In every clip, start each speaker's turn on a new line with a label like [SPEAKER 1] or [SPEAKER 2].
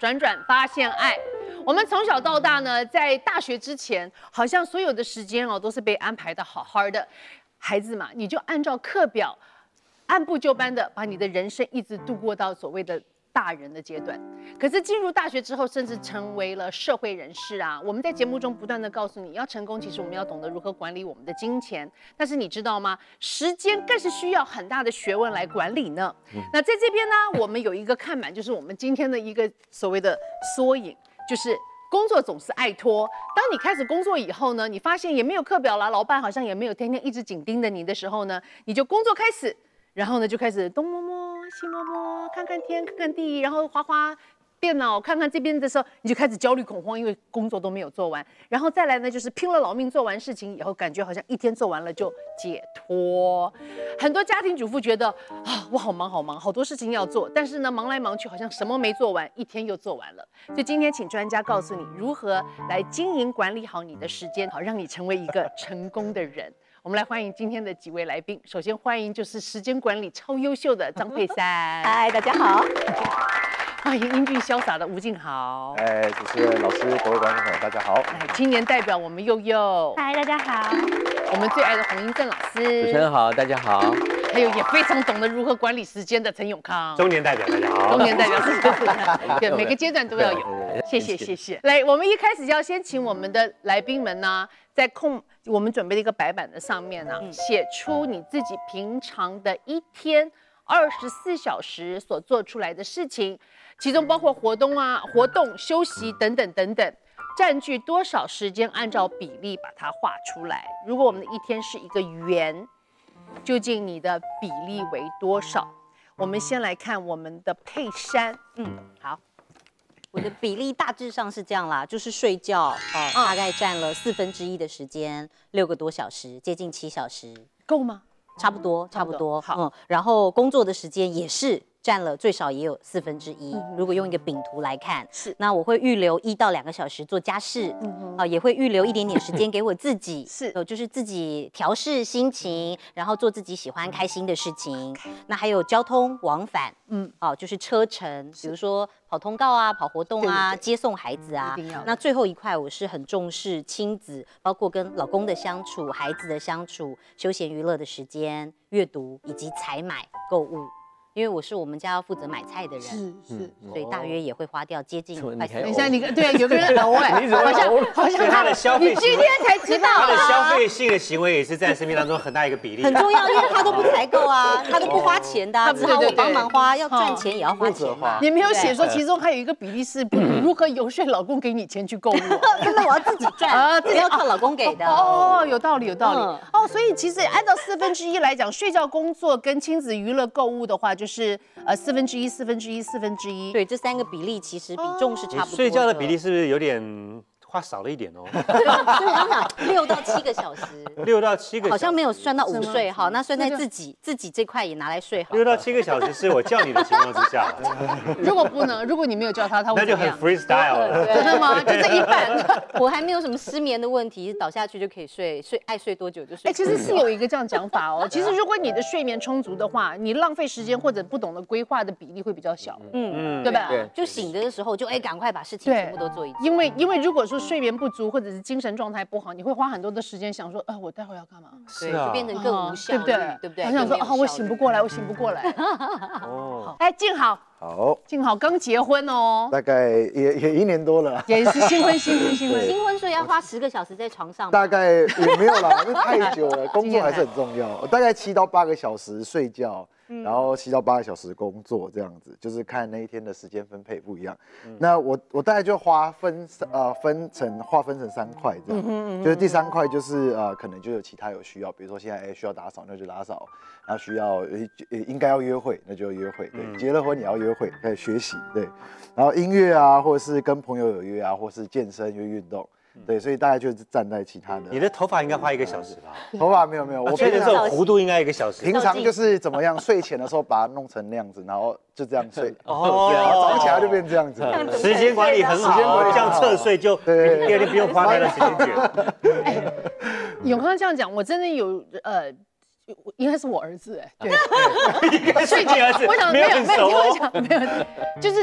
[SPEAKER 1] 转转发现爱。我们从小到大呢，在大学之前，好像所有的时间哦都是被安排的好好的。孩子嘛，你就按照课表，按部就班的把你的人生一直度过到所谓的大人的阶段。可是进入大学之后，甚至成为了社会人士啊。我们在节目中不断的告诉你，要成功，其实我们要懂得如何管理我们的金钱。但是你知道吗？时间更是需要很大的学问来管理呢。那在这边呢，我们有一个看板，就是我们今天的一个所谓的缩影，就是工作总是爱拖。当你开始工作以后呢，你发现也没有课表啦，老板好像也没有天天一直紧盯着你的时候呢，你就工作开始，然后呢就开始东摸摸西摸摸，看看天看看地，然后滑滑电脑看看这边的时候，你就开始焦虑恐慌，因为工作都没有做完。然后再来呢，就是拼了老命做完事情以后，感觉好像一天做完了就解脱。很多家庭主妇觉得啊，我好忙好忙，好多事情要做，但是呢，忙来忙去好像什么没做完，一天又做完了。所以今天请专家告诉你如何来经营管理好你的时间，好让你成为一个成功的人。我们来欢迎今天的几位来宾。首先欢迎就是时间管理超优秀的张佩珊，
[SPEAKER 2] 嗨，大家好。
[SPEAKER 1] 欢迎英俊潇洒的吴敬豪，
[SPEAKER 3] 主持人、老师、各位观众朋友，大家好。
[SPEAKER 1] 来，青年代表我们佑佑，
[SPEAKER 2] 嗨，大家好。
[SPEAKER 1] 我们最爱的洪英正老师，
[SPEAKER 4] 主持人好，大家好。
[SPEAKER 1] 还有也非常懂得如何管理时间的陈永康，
[SPEAKER 5] 中年代表，大家好。
[SPEAKER 1] 中年代表是，对，每个阶段都要有。谢谢，谢谢。来，我们一开始就要先请我们的来宾们呢，在我们准备的一个白板的上面呢，写出你自己平常的一天24小时所做出来的事情，其中包括活动、休息等等等等，占据多少时间，按照比例把它画出来。如果我们的一天是一个圆，究竟你的比例为多少？我们先来看我们的佩珊，
[SPEAKER 2] 好，我的比例大致上是这样啦，就是睡觉大概占了1/4的时间，6个多小时，接近7小时，
[SPEAKER 1] 够吗？
[SPEAKER 2] 差不多。
[SPEAKER 1] 好，
[SPEAKER 2] 然后工作的时间也是占了最少也有1/4。如果用一个饼图来看，
[SPEAKER 1] 是，
[SPEAKER 2] 那我会预留1到2个小时做家事，也会预留一点点时间给我自己，
[SPEAKER 1] 是，
[SPEAKER 2] 就是自己调试心情，然后做自己喜欢开心的事情。那还有交通往返，就是车程，比如说跑通告啊、跑活动啊、接送孩子啊。那最后一块我是很重视亲子，包括跟老公的相处、孩子的相处、休闲娱乐的时间、阅读以及采买购物。因为我是我们家要负责买菜的人，
[SPEAKER 1] 是，
[SPEAKER 2] 所以大约也会花掉接近快
[SPEAKER 1] 等一下，你对，有个人偶好像
[SPEAKER 5] 他的消费，
[SPEAKER 1] 你今天才知道，
[SPEAKER 5] 他的消费性的行为也是在生命当中很大一个比例，
[SPEAKER 2] 很重要，因为他都不采购啊，他都不花钱的，只好我帮忙花，要赚钱也要花钱嘛。
[SPEAKER 1] 你没有写说其中还有一个比例是如何游说老公给你钱去购物，
[SPEAKER 2] 真的我要自己赚，不要靠老公给的。
[SPEAKER 1] 哦，有道理。所以其实按照1/4来讲，睡觉、工作跟亲子娱乐购物的话，就是1/4。
[SPEAKER 2] 对，这3个比例其实比重是差不多的。
[SPEAKER 5] 睡觉的比例是不是有点花少了一点哦？
[SPEAKER 2] 所以我想6到7个小时
[SPEAKER 5] ，6到7个，
[SPEAKER 2] 好像没有算到午睡哈，那算在自己这块也拿来睡好。
[SPEAKER 5] 6到7个小时是我叫你的情况之下，
[SPEAKER 1] 如果不能，如果你没有叫他，他会
[SPEAKER 5] 那就很 freestyle 了，
[SPEAKER 1] 真的吗？就这一半。
[SPEAKER 2] 我还没有什么失眠的问题，倒下去就可以睡，爱睡多久就睡。
[SPEAKER 1] 其实是有一个这样讲法哦。其实如果你的睡眠充足的话，你浪费时间或者不懂得规划的比例会比较小，对吧？
[SPEAKER 2] 对，就醒着的时候就赶快把事情全部都做一次。
[SPEAKER 1] 因为如果说睡眠不足或者是精神状态不好，你会花很多的时间想说，我待会要干嘛？
[SPEAKER 2] 对，就变成更无效率，对不对？
[SPEAKER 1] 好想说，我醒不过来。哦，静好，静好刚结婚哦，
[SPEAKER 3] 大概也1年多了，
[SPEAKER 1] 也是新婚，
[SPEAKER 2] 所以要花10个小时在床上。
[SPEAKER 3] 大概也没有啦，因为太久了，工作还是很重要。我大概7到8个小时睡觉。然后7到8个小时工作这样子，就是看那一天的时间分配不一样。那我大概就划分成3块这样，就是第3块就是可能就有其他有需要，比如说现在需要打扫那就打扫，然后需要应该要约会那就约会，对，结了婚也要约会，可以学习，对，然后音乐啊，或者是跟朋友有约啊，或是健身约运动。对，所以大概就是站在其他的。
[SPEAKER 5] 你的头发应该花1个小时吧？
[SPEAKER 3] 头发没有，我
[SPEAKER 5] 吹的时候弧度应该1个小时。
[SPEAKER 3] 平常就是怎么样，睡前的时候把它弄成那样子，然后就这样睡。早上起来就变这样子。
[SPEAKER 5] 时间管理很好，这样侧睡就第2天不用花太多时间卷。
[SPEAKER 1] 永康这样讲，我真的有应该是我儿子对，
[SPEAKER 5] 应该是你儿子，
[SPEAKER 1] 我想没有，就是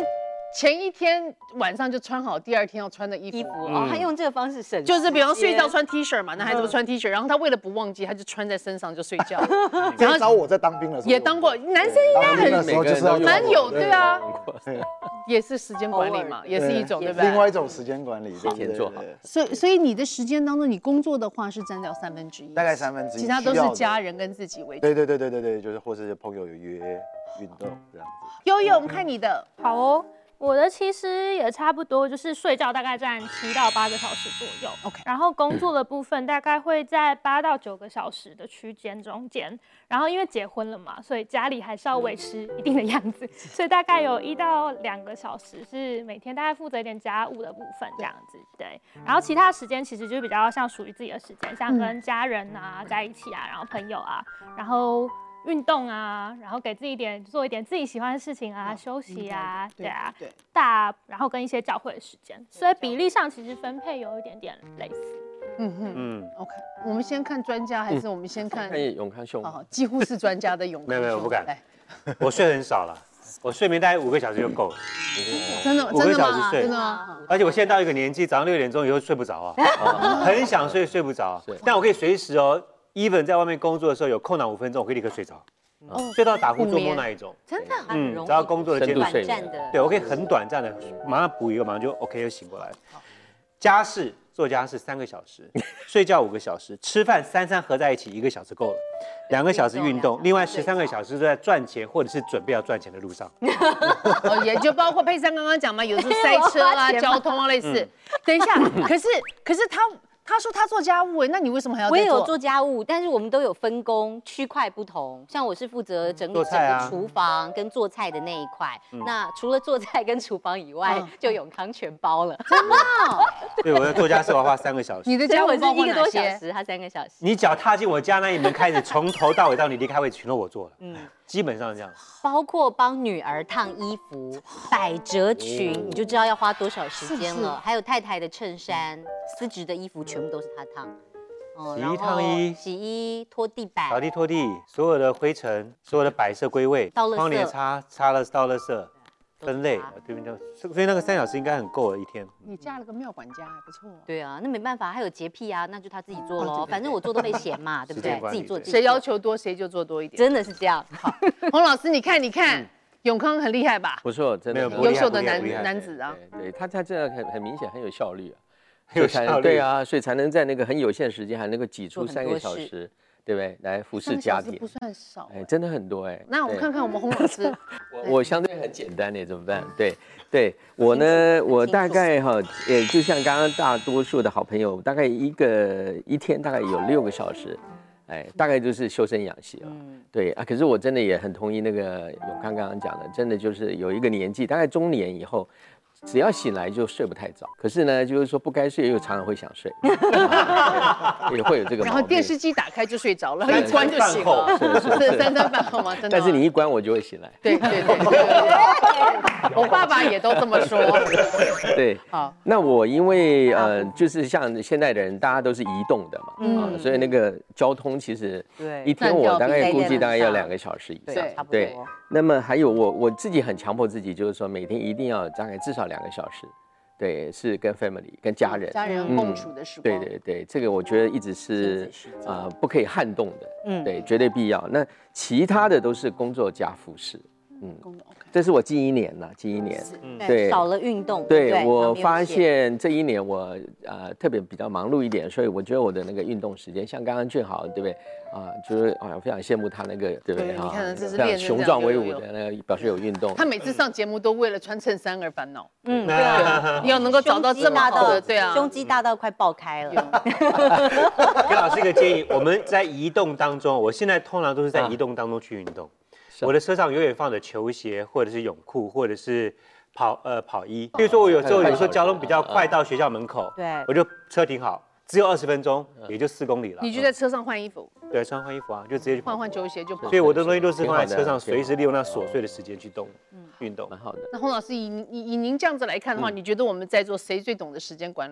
[SPEAKER 1] 前一天晚上就穿好第2天要穿的衣服。
[SPEAKER 2] 哦，他用这个方式省，
[SPEAKER 1] 就是比方睡觉穿 T 恤嘛，男孩子不穿 T 恤，然后他为了不忘记，他就穿在身上就睡觉。
[SPEAKER 3] 然后找我在当兵的时候
[SPEAKER 1] 也当过，男生应该很
[SPEAKER 3] 时候就是要
[SPEAKER 1] 蛮有，对啊，也是时间管理嘛，也是一种，对不对？
[SPEAKER 3] 另外一种时间管理，
[SPEAKER 4] 提前做好。
[SPEAKER 1] 所以你的时间当中，你工作的话是占掉1/3，
[SPEAKER 3] 大概1/3，
[SPEAKER 1] 其他都是家人跟自己为主。
[SPEAKER 3] 对，就是或是朋友有约运动这样子。
[SPEAKER 1] 悠悠，我们看你的。
[SPEAKER 6] 好哦，我的其实也差不多，就是睡觉大概占7到8个小时左右。
[SPEAKER 1] OK，
[SPEAKER 6] 然后工作的部分大概会在8到9个小时的区间中间。然后因为结婚了嘛，所以家里还是要维持一定的样子，所以大概有1到2个小时是每天大概负责一点家务的部分这样子。对，然后其他时间其实就比较像属于自己的时间，像跟家人啊在一起啊，然后朋友啊，然后运动啊，然后给自己做一点自己喜欢的事情啊，休息啊，对啊，然后跟一些教会的时间，所以比例上其实分配有一点点类似。
[SPEAKER 1] OK， 我们先看专家还是我们先看
[SPEAKER 4] 永康兄？
[SPEAKER 1] 好，几乎是专家的永康。
[SPEAKER 5] 没有，我不敢。我睡很少了，我睡眠大概5个小时就够了。
[SPEAKER 1] 真的
[SPEAKER 5] 5个小时睡，
[SPEAKER 1] 真的吗？
[SPEAKER 5] 而且我现在到一个年纪，早上6点钟以后睡不着啊，很想睡，睡不着。但我可以随时哦 ，even 在外面工作的时候有空档5分钟，我可以立刻睡着，睡到打呼做梦那一种。
[SPEAKER 1] 真的，
[SPEAKER 5] 只要工作的阶段，
[SPEAKER 2] 短暂的，
[SPEAKER 5] 对我可以很短暂的，马上补一个，马上就 OK 就醒过来。家事做家事3个小时，睡觉5个小时，吃饭3餐合在一起1个小时够了，2个小时运动，另外13个小时都在赚钱或者是准备要赚钱的路上。
[SPEAKER 1] 也就包括佩珊刚刚讲嘛，有时候塞车啊、交通啊类似。等一下，可是他说他做家务，那你为什么还要？
[SPEAKER 2] 我也有做家务，但是我们都有分工，区块不同。像我是负责整理整个厨房跟做菜的那一块，那除了做菜跟厨房以外，就永康全包了。
[SPEAKER 1] 真的？
[SPEAKER 5] 对，我的做家事我要花3个小时。
[SPEAKER 2] 你的家务包括1个多小时，他3个小时。
[SPEAKER 5] 你脚踏进我家那一门开始，从头到尾到你离开位置，全都我做了。基本上这样。
[SPEAKER 2] 包括帮女儿烫衣服、百褶裙，你就知道要花多少时间了。还有太太的衬衫、丝质的衣服，全部都是他烫。
[SPEAKER 5] 洗衣、烫衣、
[SPEAKER 2] 洗衣、拖地板、
[SPEAKER 5] 扫地、拖地，所有的灰尘、所有的摆设归位，窗帘擦了倒垃圾。分类，对不对？所以那个3小时应该很够了一天。
[SPEAKER 1] 你嫁了个妙管家，还不错。
[SPEAKER 2] 对啊，那没办法，还有洁癖啊，那就他自己做咯。反正我做都被嫌嘛，对不对？自己做，
[SPEAKER 1] 谁要求多谁就做多一点，
[SPEAKER 2] 真的是这样。好，
[SPEAKER 1] 洪老师，你看，永康很厉害吧？
[SPEAKER 4] 不错，真的
[SPEAKER 1] 优秀的男子啊。
[SPEAKER 4] 对，他这样很明显很有效率啊，
[SPEAKER 5] 有效率。
[SPEAKER 4] 对啊，所以才能在那个很有限的时间还能够挤出3个小时。对不对？来服侍家庭
[SPEAKER 1] 不算少，
[SPEAKER 4] 真的很多哎。
[SPEAKER 1] 那我看看我们洪老师，
[SPEAKER 4] 我相对很简单的怎么办？对，我呢，我大概就像刚刚大多数的好朋友，大概一天大概有6个小时，大概就是修身养息啊。对啊，可是我真的也很同意那个永康刚刚讲的，真的就是有一个年纪，大概中年以后。只要醒来就睡不太早，可是呢，就是说不该睡又常常会想睡，也会有这个毛病。
[SPEAKER 1] 然后电视机打开就睡着了，一关就醒了。是3餐饭后吗？真的。
[SPEAKER 4] 但是你一关我就会醒来。
[SPEAKER 1] 对，我爸爸也都这么说。
[SPEAKER 4] 对，好。那我因为就是像现在的人，大家都是移动的嘛，所以那个交通其实一天我大概估计大概要2个小时以上。
[SPEAKER 2] 对。
[SPEAKER 4] 那么还有我自己很强迫自己，就是说每天一定要大概至少2个小时，对，是跟 family 跟家人
[SPEAKER 1] 共处的时光。
[SPEAKER 4] 对，这个我觉得一直是不可以撼动的，对，绝对必要。那其他的都是工作加服饰，这是我近1年了，
[SPEAKER 2] 对，少了运动。
[SPEAKER 4] 对，我发现这1年我特别比较忙碌一点，所以我觉得我的那个运动时间，像刚刚俊豪，对不对？就是我非常羡慕他那个，对不对？
[SPEAKER 1] 你看，这是
[SPEAKER 4] 练雄壮威武的那个，表示有运动。
[SPEAKER 1] 他每次上节目都为了穿衬衫而烦恼。对啊，要能够找到这么好的，对啊，
[SPEAKER 2] 胸肌大到快爆开了。
[SPEAKER 5] 给老师一个建议，我们在移动当中，我现在通常都是在移动当中去运动。我的车上永远放着球鞋，或者是泳裤，或者是跑衣。比如说我有时候交通比较快到学校门口，
[SPEAKER 2] 对，
[SPEAKER 5] 我就车停好，只有20分钟，也就4公里了。
[SPEAKER 1] 你就在车上换衣服？
[SPEAKER 5] 对，车上换衣服啊，就直接去
[SPEAKER 1] 换球鞋就跑。
[SPEAKER 5] 所以我的东西都是放在车上，随时利用那琐碎的时间去运动，
[SPEAKER 4] 蛮好的。
[SPEAKER 1] 那洪老师以您这样子来看的话，你觉得我们在座谁最懂得时间管理？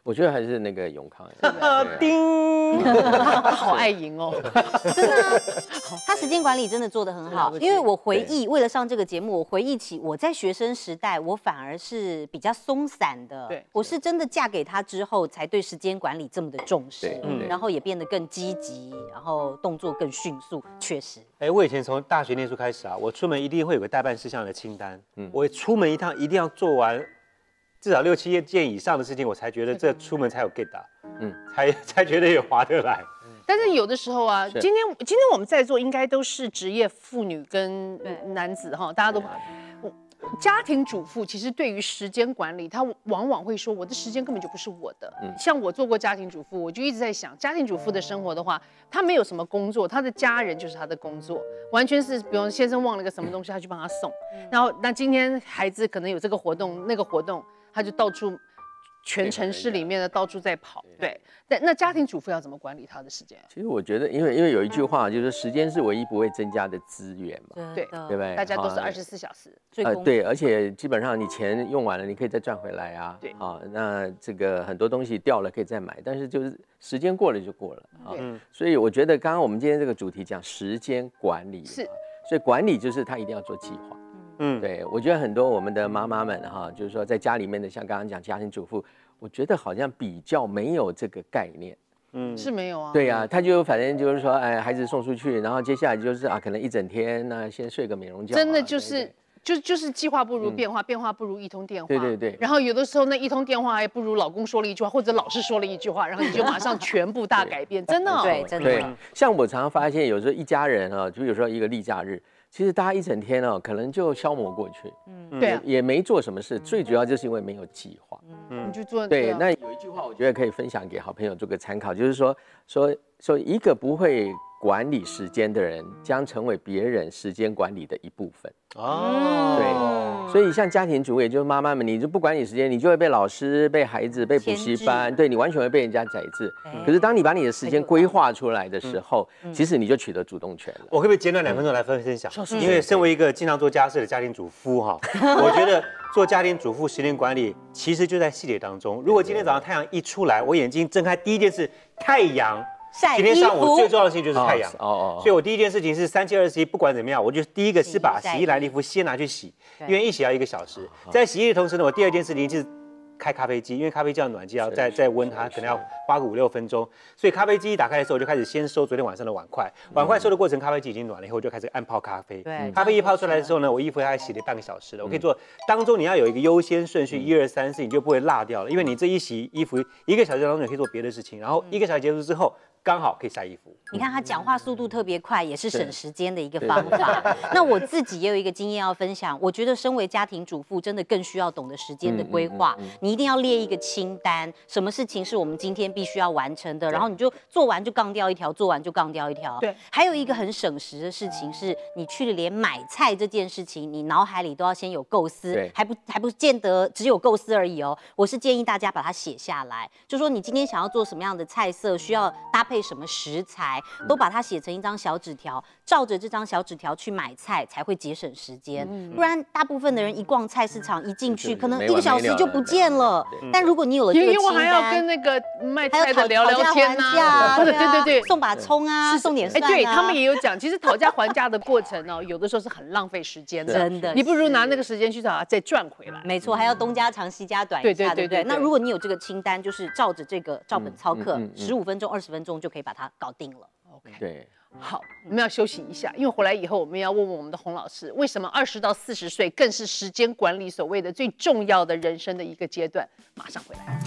[SPEAKER 4] 我觉得还是那个永康。
[SPEAKER 5] 叮，
[SPEAKER 1] 他好爱赢哦。
[SPEAKER 2] 真的啊，他时间管理真的做得很好。因为我回忆，为了上这个节目，我回忆起我在学生时代，我反而是比较松散的。
[SPEAKER 1] 对，
[SPEAKER 2] 我是真的嫁给他之后，才对时间管理这么的重视，
[SPEAKER 4] 对
[SPEAKER 2] 然后也变得更积极，然后动作更迅速。确实，
[SPEAKER 5] 我以前从大学念书开始啊，我出门一定会有个待办事项的清单。我出门一趟一定要做完至少6、7件以上的事情，我才觉得这出门才有 get 啊，才觉得有划得来。
[SPEAKER 1] 但是有的时候啊，今天我们在座应该都是职业妇女跟男子哈，大家都。家庭主妇其实对于时间管理，她往往会说我的时间根本就不是我的。像我做过家庭主妇，我就一直在想，家庭主妇的生活的话，她没有什么工作，她的家人就是她的工作，完全是比如先生忘了个什么东西，她去帮他送。然后那今天孩子可能有这个活动那个活动，她就到处全城市里面的到处在跑。对，那家庭主妇要怎么管理她的时间？
[SPEAKER 4] 其实我觉得，因为有一句话就是时间是唯一不会增加的资源嘛，
[SPEAKER 1] 对
[SPEAKER 4] 对不对？
[SPEAKER 1] 大家都是24小时。
[SPEAKER 4] 对，而且基本上你钱用完了，你可以再赚回来啊。
[SPEAKER 1] 对，
[SPEAKER 4] 那这个很多东西掉了可以再买，但是就是时间过了就过了啊。所以我觉得刚刚我们今天这个主题讲时间管理，
[SPEAKER 1] 是，
[SPEAKER 4] 所以管理就是他一定要做计划。对，我觉得很多我们的妈妈们哈，就是说在家里面的，像刚刚讲家庭主妇，我觉得好像比较没有这个概念。
[SPEAKER 1] 是没有啊。
[SPEAKER 4] 对呀，他就反正就是说，孩子送出去，然后接下来就是可能一整天，那先睡个美容觉。
[SPEAKER 1] 真的就是计划不如变化，变化不如一通电话。
[SPEAKER 4] 对。
[SPEAKER 1] 然后有的时候那一通电话还不如老公说了一句话，或者老师说了一句话，然后你就马上全部大改变，真的。
[SPEAKER 2] 对，真的。
[SPEAKER 4] 对，像我常常发现，有时候一家人啊，就有时候一个例假日。其实大家一整天哦，可能就消磨过去，
[SPEAKER 1] 对，
[SPEAKER 4] 也没做什么事，最主要就是因为没有计划，
[SPEAKER 1] 你就做
[SPEAKER 4] 对。那有一句话，我觉得可以分享给好朋友做个参考，就是说一个不会管理时间的人，将成为别人时间管理的一部分。对，所以像家庭主妇，也就是妈妈们，你就不管理时间，你就会被老师、被孩子、被补习班，对你完全会被人家宰制。可是当你把你的时间规划出来的时候，其实你就取得主动权了。
[SPEAKER 5] 我可不可以简短2分钟来分享？因为身为一个经常做家事的家庭主妇哈，我觉得做家庭主妇时间管理其实就在细节当中。如果今天早上太阳一出来，我眼睛睁开第一件事，太阳。今天上午最重要的事情就是太阳，所以我第一件事情是3、7、21，不管怎么样，我就第一个是把洗衣篮的衣服先拿去洗，因为一洗要1个小时。在洗衣的同时呢，我第2件事情是开咖啡机，因为咖啡机要暖机要再温它，可能要花个5、6分钟。所以咖啡机一打开的时候，我就开始先收昨天晚上的碗筷。碗筷收的过程，咖啡机已经暖了以后，我就开始按泡咖啡。咖啡一泡出来的时候呢，我衣服还洗了半个小时了。我可以做当中你要有一个优先顺序，1、2、3、4，你就不会落掉了。因为你这一洗衣服1个小时当中，你可以做别的事情，然后1个小时结束之后。刚好可以晒衣服。
[SPEAKER 2] 你看他讲话速度特别快，也是省时间的一个方法。那我自己也有一个经验要分享，我觉得身为家庭主妇，真的更需要懂得时间的规划。你一定要列一个清单，什么事情是我们今天必须要完成的，然后你就做完就杠掉一条，做完就杠掉一条。
[SPEAKER 1] 对。
[SPEAKER 2] 还有一个很省时的事情是，你去了连买菜这件事情，你脑海里都要先有构思，还不见得只有构思而已哦。我是建议大家把它写下来，就说你今天想要做什么样的菜色，需要搭配什么食材，都把它写成一张小纸条，照着这张小纸条去买菜，才会节省时间。不然大部分的人一逛菜市场一进去，可能1个小时就不见了。但如果你有了这个清单，
[SPEAKER 1] 因为我还要跟那个卖菜的聊聊天
[SPEAKER 2] 啊，
[SPEAKER 1] 对，
[SPEAKER 2] 送把葱啊，送点蒜啊。
[SPEAKER 1] 对他们也有讲，其实讨价还价的过程哦，有的时候是很浪费时间的。
[SPEAKER 2] 真的，
[SPEAKER 1] 你不如拿那个时间去找再赚回来。
[SPEAKER 2] 没错，还要东家长西家短一下，对不对？那如果你有这个清单，就是照着这个照本操课，15分钟、20分钟就可以把它搞定了。
[SPEAKER 1] OK，
[SPEAKER 4] 对，
[SPEAKER 1] 好，我们要休息一下，因为回来以后我们要问问我们的洪老师，为什么20到40岁更是时间管理所谓的最重要的人生的一个阶段？马上回来。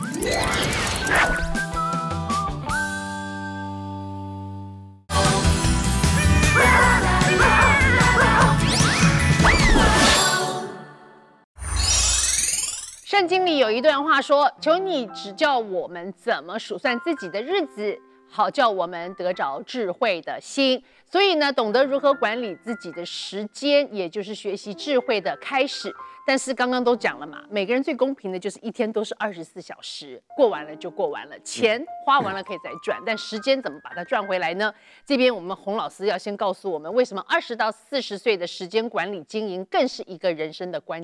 [SPEAKER 1] 圣经里有一段话说：“求你指教我们怎么数算自己的日子，好叫我们得着智慧的心。”所以呢，懂得如何管理自己的时间，也就是学习智慧的开始。但是刚刚都讲了嘛，每个人最公平的就是一天都是24小时，过完了就过完了，钱花完了可以再赚，但时间怎么把它赚回来呢？这边我们洪老师要先告诉我们，为什么20到40岁的时间管理经营更是一个人生的关键。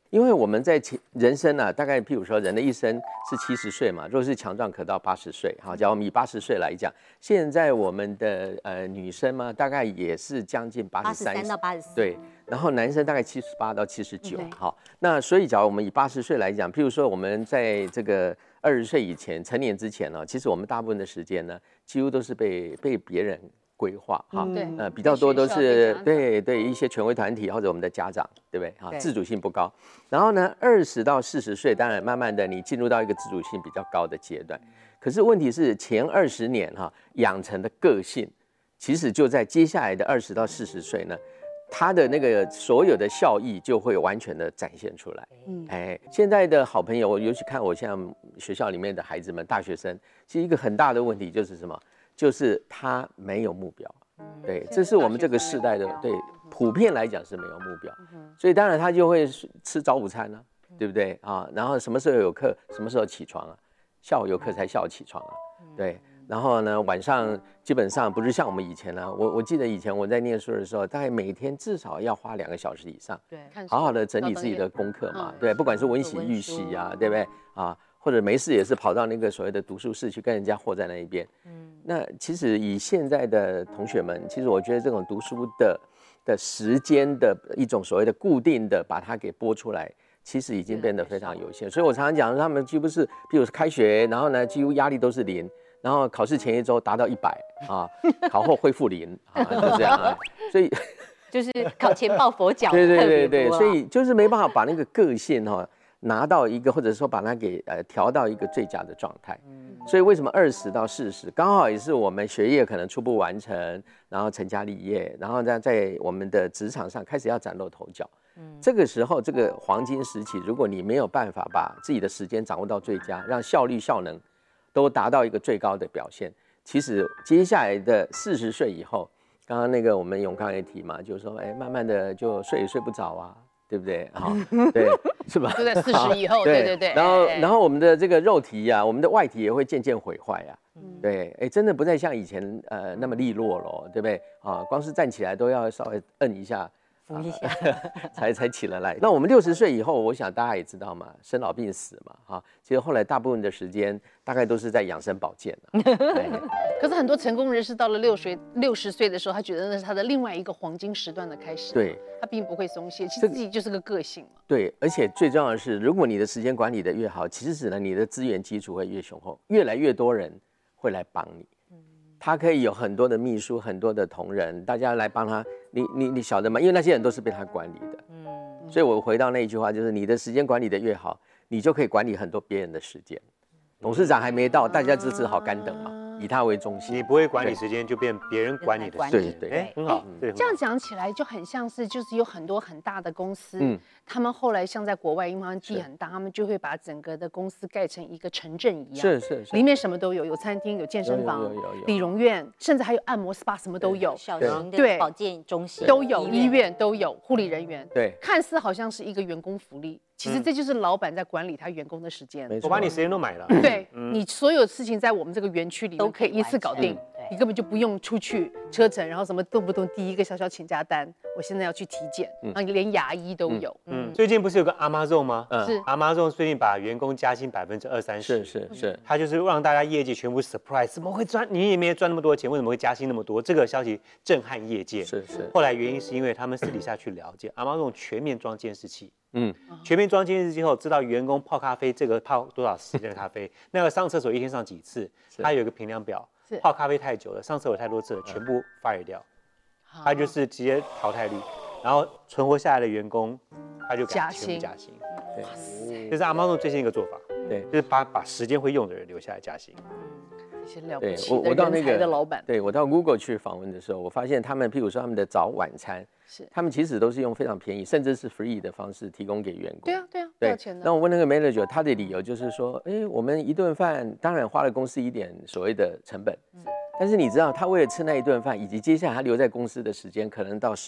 [SPEAKER 4] 因为我们在人生啊，大概譬如说人的一生是70岁嘛，如果是强壮可到80岁，好，假如我们以80岁来讲，现在我们的女生嘛，大概也是将近
[SPEAKER 2] 83到84，
[SPEAKER 4] 对，然后男生大概78到79，好，那所以假如我们以80岁来讲，譬如说我们在这个20岁以前成年之前呢，其实我们大部分的时间呢，几乎都是被别人规划哈，
[SPEAKER 1] 对，
[SPEAKER 4] 比较多都是对一些权威团体或者我们的家长，对不对？哈，自主性不高。然后呢，20到40岁，当然慢慢的你进入到一个自主性比较高的阶段。可是问题是前20年哈养成的个性，其实就在接下来的20到40岁呢，他的那个所有的效益就会完全的展现出来。现在的好朋友，尤其看我现在学校里面的孩子们，大学生，其实一个很大的问题就是什么？就是他没有目标，对，这是我们这个世代的，对，普遍来讲是没有目标，所以当然他就会吃早午餐啊，对不对啊？然后什么时候有课，什么时候起床啊？下午有课才下午起床啊，对。然后呢，晚上基本上不是像我们以前呢，我记得以前我在念书的时候，大概每天至少要花2个小时以上，
[SPEAKER 1] 对，
[SPEAKER 4] 好好的整理自己的功课嘛，对，不管是温习预习啊，对不对啊？或者没事也是跑到那个所谓的读书室去跟人家和在那一边，那其实以现在的同学们，其实我觉得这种读书的时间的一种所谓的固定的把它给拨出来，其实已经变得非常有限。所以我常常讲，他们几乎是，比如开学，然后呢，几乎压力都是0，然后考试前1周达到100啊，考后恢复0啊，就这样啊，所以
[SPEAKER 2] 就是考前抱佛脚，
[SPEAKER 4] 对，所以就是没办法把那个个性哈。拿到一个，或者说把它给调到一个最佳的状态，所以为什么20到40刚好也是我们学业可能初步完成，然后成家立业，然后在我们的职场上开始要崭露头角。这个时候这个黄金时期，如果你没有办法把自己的时间掌握到最佳，让效率效能都达到一个最高的表现，其实接下来的40岁以后，刚刚那个我们永康也提嘛，就是说，慢慢的就睡也睡不着啊。对不对？好，对，是吧？
[SPEAKER 1] 就在40以后，对。
[SPEAKER 4] 然后我们的这个肉体呀，我们的外体也会渐渐毁坏呀。对，真的不再像以前那么利落了，对不对？啊，光是站起来都要稍微摁一下，
[SPEAKER 2] 扶一下，
[SPEAKER 4] 才起得来。那我们60岁以后，我想大家也知道嘛，生老病死嘛，哈。其实后来大部分的时间大概都是在养生保健
[SPEAKER 1] 可是很多成功人士到了60岁的时候，他觉得那是他的另外一个黄金时段的开始。
[SPEAKER 4] 对，
[SPEAKER 1] 他并不会松懈，其实自己就是个个性嘛。
[SPEAKER 4] 对，而且最重要的是，如果你的时间管理的越好，其实呢，你的资源基础会越雄厚，越来越多人会来帮你。他可以有很多的秘书，很多的同仁，大家来帮他。你晓得吗？因为那些人都是被他管理的。所以我回到那一句话，就是你的时间管理的越好，你就可以管理很多别人的时间。董事长还没到，大家就只好干等嘛，以他为中心。
[SPEAKER 5] 你不会管理时间，就变别人管你的时间。
[SPEAKER 4] 对，
[SPEAKER 5] 很好。
[SPEAKER 1] 这样讲起来就很像是，就是有很多很大的公司，他们后来像在国外，因为他们地很大，他们就会把整个的公司盖成一个城镇一样，
[SPEAKER 4] 是，
[SPEAKER 1] 里面什么都有，有餐厅，有健身房，理容院，甚至还有按摩 SPA， 什么都有，
[SPEAKER 2] 小型的保健中心
[SPEAKER 1] 都有，医院都有，护理人员，
[SPEAKER 4] 对，
[SPEAKER 1] 看似好像是一个员工福利。其实这就是老板在管理他员工的时间。
[SPEAKER 5] 我把你时间都买了。
[SPEAKER 1] 对，你所有事情在我们这个园区里面可以一次搞定，你根本就不用出去车程，然后什么动不动第一个小小请假单，我现在要去体检，然后连牙医都有。
[SPEAKER 5] 最近不是有个 Amazon 吗？
[SPEAKER 1] 是
[SPEAKER 5] Amazon 最近把员工加薪20%-30%。
[SPEAKER 4] 是，
[SPEAKER 5] 他就是让大家业绩全部 surprise， 怎么会赚？你也没赚那么多钱，为什么会加薪那么多？这个消息震撼业界。
[SPEAKER 4] 是。
[SPEAKER 5] 后来原因是因为他们私底下去了解 Amazon 全面装监视器。全面装监视器后，知道员工泡咖啡这个泡多少时间的咖啡，那个上厕所一天上几次，他有一个评量表。泡咖啡太久了，上厕所太多次了，全部 fire 掉，他就是直接淘汰率。然后存活下来的员工，他就全部加薪。对，这是 Amazon 最新一个做法。对，就是把时间会用的人留下来加薪。
[SPEAKER 1] 一些了不起的人才的老板。
[SPEAKER 4] 对，我到 Google 去访问的时候，我发现他们，譬如说他们的早晚餐，他们其实都是用非常便宜，甚至是 free 的方式提供给员工。
[SPEAKER 1] 对啊，不要钱的。
[SPEAKER 4] 那我问那个 manager， 他的理由就是说，我们一顿饭当然花了公司一点所谓的成本，但是你知道，他为了吃那一顿饭，以及接下来他留在公司的时间，可能到10点，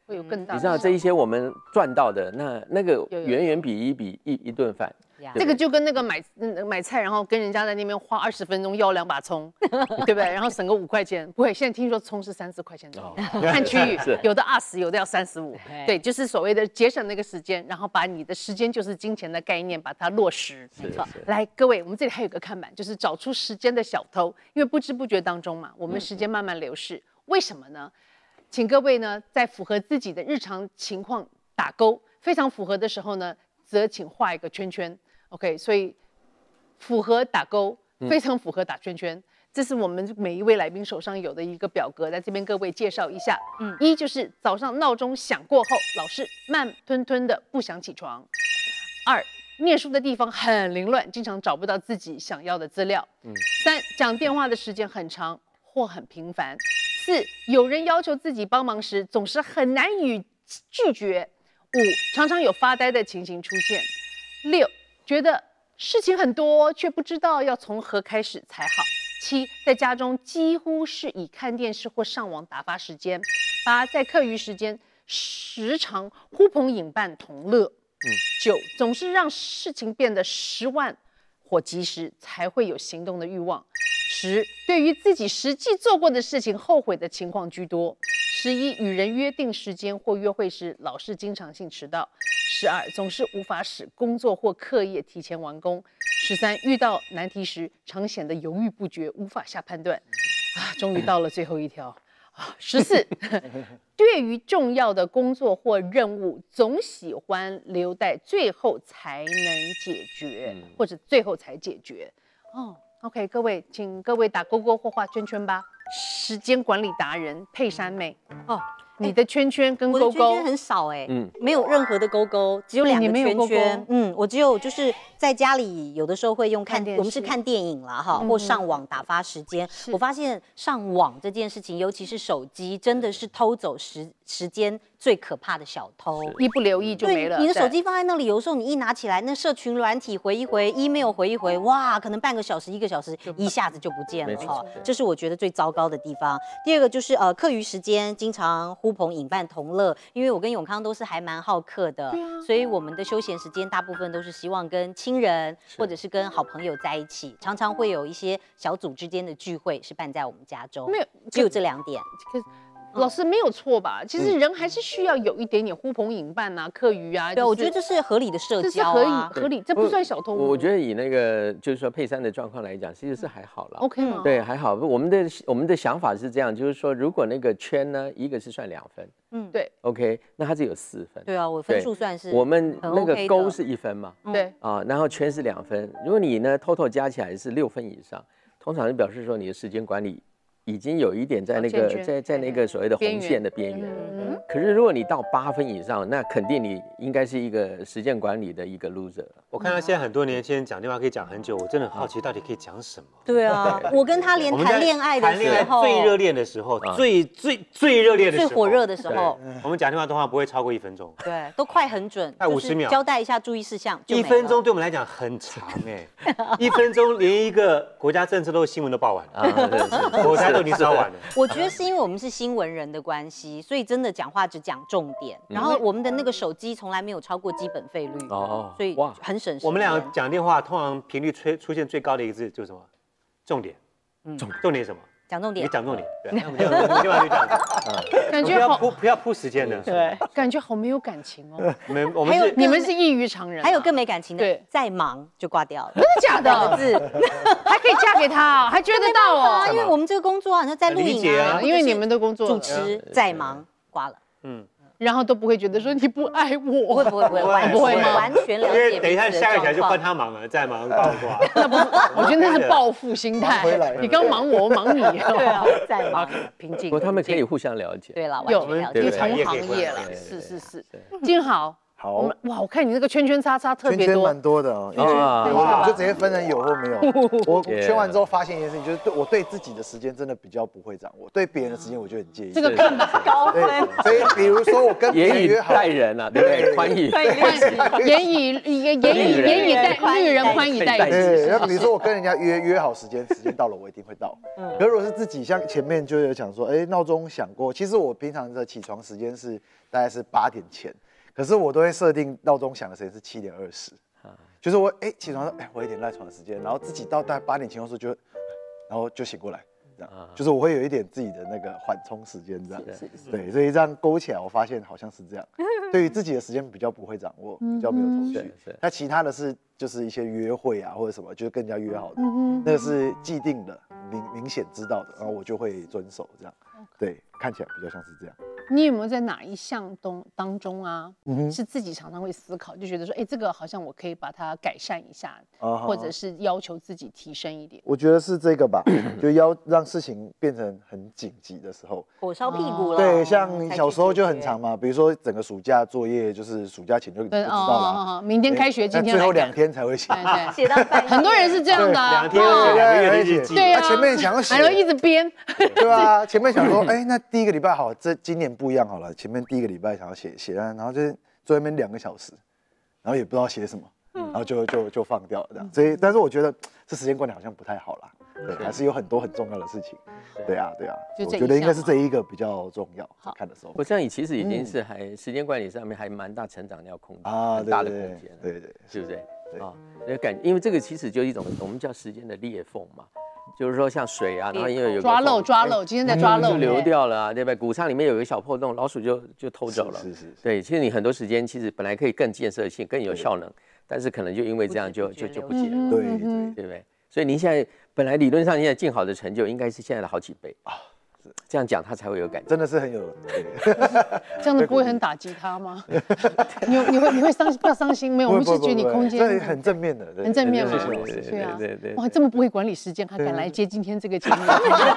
[SPEAKER 1] 会有更大的。
[SPEAKER 4] 你知道这一些我们赚到的，那个
[SPEAKER 1] 有
[SPEAKER 4] 远远比一顿饭。
[SPEAKER 1] 这个就跟那个买菜，然后跟人家在那边花20分钟要2把葱，对不对？然后省个5块钱，不会。现在听说葱是3、4块钱左右，看区域，有的20，有的要35。对，就是所谓的节省那个时间，然后把你的时间就是金钱的概念，把它落实。
[SPEAKER 4] 是。
[SPEAKER 1] 来，各位，我们这里还有个看板，就是找出时间的小偷，因为不知不觉当中嘛，我们时间慢慢流逝，为什么呢？请各位呢，在符合自己的日常情况打勾，非常符合的时候呢，则请画一个圈圈。OK， 所以符合打勾，非常符合打圈圈。这是我们每一位来宾手上有的一个表格，在这边各位介绍一下。一就是早上闹钟响过后，老是慢吞吞的不想起床。2，念书的地方很凌乱，经常找不到自己想要的资料。3，讲电话的时间很长或很频繁。4，有人要求自己帮忙时，总是很难以拒绝。5，常常有发呆的情形出现。6，觉得事情很多，却不知道要从何开始才好。7，在家中几乎是以看电视或上网打发时间。8，在课余时间时常呼朋引伴同乐。9，总是让事情变得10万或及时，才会有行动的欲望。10，对于自己实际做过的事情后悔的情况居多。11，与人约定时间或约会时，老是经常性迟到。12，总是无法使工作或课业提前完工。13，遇到难题时常显得犹豫不决，无法下判断。终于到了最后一条。14，对于重要的工作或任务，总喜欢留待最后才能解决，或者最后才解决。OK， 各位，请各位打勾勾或画圈圈吧。时间管理达人佩珊妹，你的圈圈跟勾勾，
[SPEAKER 2] 我的圈圈很少没有任何的勾勾，只有2个圈圈。我只有就是在家里有的时候会用我们是看电影啦哈，或上网打发时间。我发现上网这件事情，尤其是手机，真的是偷走时间最可怕的小偷，
[SPEAKER 1] 一不留意就没了。
[SPEAKER 2] 你的手机放在那里，有时候你一拿起来，那社群软体回一回 ，email 回一回，哇，可能半个小时、1个小时一下子就不见了哈。这是我觉得最糟糕的地方。第二个就是课余时间经常呼朋引伴同乐，因为我跟永康都是还蛮好客的，所以我们的休闲时间大部分都是希望跟亲人或者是跟好朋友在一起，常常会有一些小组之间的聚会是办在我们家中，
[SPEAKER 1] 没有，
[SPEAKER 2] 只有这2点。
[SPEAKER 1] 老师没有错吧？其实人还是需要有一点点呼朋引伴啊、课余啊。
[SPEAKER 2] 对，我觉得这是合理的社交
[SPEAKER 1] 啊，合理，这不算小偷。
[SPEAKER 4] 我觉得以那个就是说佩珊的状况来讲，其实是还好了。
[SPEAKER 1] OK 吗？
[SPEAKER 4] 对，还好。我们的想法是这样，就是说，如果那个圈呢，一个是算2分，
[SPEAKER 1] 对
[SPEAKER 4] ，OK， 那它只有4分。
[SPEAKER 2] 对啊，我分数算是
[SPEAKER 4] 我们那个勾是1分嘛，
[SPEAKER 1] 对
[SPEAKER 4] 然后圈是2分。如果你呢total加起来是6分以上，通常就表示说你的时间管理已经有一点在那个在那个所谓的红线的边缘。可是如果你到8分以上，那肯定你应该是一个时间管理的一个 loser。
[SPEAKER 5] 我看到现在很多年轻人讲电话可以讲很久，我真的很好奇到底可以讲什么。
[SPEAKER 2] 对啊，我跟他连谈恋爱的时候，
[SPEAKER 5] 最热恋的时候，最热烈的时候，
[SPEAKER 2] 最火热的时候，
[SPEAKER 5] 我们讲电话通话不会超过1分钟。
[SPEAKER 2] 对，都快很准，
[SPEAKER 5] 快50秒，
[SPEAKER 2] 交代一下注意事项。
[SPEAKER 5] 1分钟对我们来讲很长1分钟连一个国家政策都新闻都报完了，国家都已经烧完了。
[SPEAKER 2] 我觉得是因为我们是新闻人的关系，所以真的讲话只讲重点，然后我们的那个手机从来没有超过基本费率，所以很省时间。
[SPEAKER 5] 我们俩讲电话通常频率出现最高的一个字就是什么？重点。重点什么？
[SPEAKER 2] 讲重点。
[SPEAKER 5] 你讲重点。对，我们电话就这样子。
[SPEAKER 1] 感觉好
[SPEAKER 5] 不要铺时间的。
[SPEAKER 1] 对，感觉好没有感情哦。
[SPEAKER 5] 你
[SPEAKER 1] 们是异于常人。
[SPEAKER 2] 还有更没感情的，
[SPEAKER 1] 对，
[SPEAKER 2] 再忙就挂掉了。
[SPEAKER 1] 真的假的？
[SPEAKER 2] 字
[SPEAKER 1] 还可以嫁给他，还追得到哦。
[SPEAKER 2] 因为我们这个工作啊，你在录影啊，
[SPEAKER 1] 因为你们的工作
[SPEAKER 2] 主持再忙挂了。
[SPEAKER 1] 然后都不会觉得说你不爱我，
[SPEAKER 2] 不会吗？完全了解。
[SPEAKER 5] 因为等一下下个小时就换他忙了，再忙挂。
[SPEAKER 1] 那不是，我觉得那是报复心态。你刚忙我，我忙你。
[SPEAKER 2] 对啊，再忙
[SPEAKER 1] 平静。
[SPEAKER 4] 不过他们可以互相了解。
[SPEAKER 2] 对了，完全了解。
[SPEAKER 1] 同行业了，是。静好，
[SPEAKER 3] 好，
[SPEAKER 1] 哇，我看你那个圈圈叉叉特
[SPEAKER 3] 圈圈
[SPEAKER 1] 别多，
[SPEAKER 3] 蛮多的哦，因为我就直接分成有或没有。我圈完之后发现一件事情，就是我对自己的时间真的比较不会掌握，对别人的时间我就很介意。
[SPEAKER 1] 这个看法
[SPEAKER 2] 高
[SPEAKER 3] 对，所以比如说我跟别
[SPEAKER 4] 严以
[SPEAKER 3] 人约好，
[SPEAKER 4] 待人啊，对不对？宽以
[SPEAKER 1] 严以待育人，宽以待己。
[SPEAKER 3] 对，那比如说我跟人家约好时间到了我一定会到。可如果是自己，像前面就有讲说，闹钟响过，其实我平常的起床时间是大概是8点前。可是我都会设定闹钟响的时间是7点20，就是我起床说我有点赖床的时间，然后自己到大概8点前后就，然后就醒过来，这样，就是我会有一点自己的那个缓冲时间这样，对，所以这样勾起来，我发现好像是这样，对于自己的时间比较不会掌握，比较没有头绪，那其他的是就是一些约会啊或者什么，就是跟人家约好的，那个是既定的，明显知道的，然后我就会遵守这样，对，看起来比较像是这样。
[SPEAKER 1] 你有没有在哪一项当中啊，是自己常常会思考，就觉得说，这个好像我可以把它改善一下，或者是要求自己提升一点？
[SPEAKER 3] 我觉得是这个吧，就要让事情变成很紧急的时候，
[SPEAKER 2] 火烧屁股了。
[SPEAKER 3] 对，像小时候就很长嘛，比如说整个暑假作业就是暑假前就不知道了，
[SPEAKER 1] 明天开学，今天
[SPEAKER 3] 最后2天才会写，
[SPEAKER 2] 写到半夜。
[SPEAKER 1] 很多人是这样的
[SPEAKER 5] 2天2个月的日记，
[SPEAKER 1] 对啊，
[SPEAKER 3] 前面想要写，
[SPEAKER 1] 还要一直编，
[SPEAKER 3] 对啊，前面想说，那第一个礼拜好，今年不一样好了，前面第一个礼拜想要写，然后就坐那边2个小时，然后也不知道写什么，然后就放掉了这样。所以，但是我觉得这时间管理好像不太好啦，对，还是有很多很重要的事情。对啊，我觉得应该是这一个比较重要。看的时候，
[SPEAKER 4] 我这样其实已经是时间管理上面还蛮大成长要空间啊，很大的空间，
[SPEAKER 3] 对，
[SPEAKER 4] 是不是？啊，因为这个其实就一种我们叫时间的裂缝嘛。就是说像水啊，然后因为有
[SPEAKER 1] 抓漏，今天在抓漏
[SPEAKER 4] 就流掉了啊，对不对？谷仓里面有一个小破洞，老鼠就偷走了。
[SPEAKER 3] 是。
[SPEAKER 4] 对，其实你很多时间其实本来可以更建设性、更有效能，但是可能就因为这样就不见了，
[SPEAKER 3] 对
[SPEAKER 4] 不对？所以您现在本来理论上现在尽好的成就应该是现在的好几倍啊。这样讲他才会有感觉，
[SPEAKER 3] 真的是很有。
[SPEAKER 1] 这样子不会很打击他吗？你会伤心？不要伤心，没有，我们是给你空间，
[SPEAKER 3] 这很正面的，
[SPEAKER 1] 很正面嘛。
[SPEAKER 4] 对啊，
[SPEAKER 1] 哇，这么不会管理时间，还敢来接今天这个节目，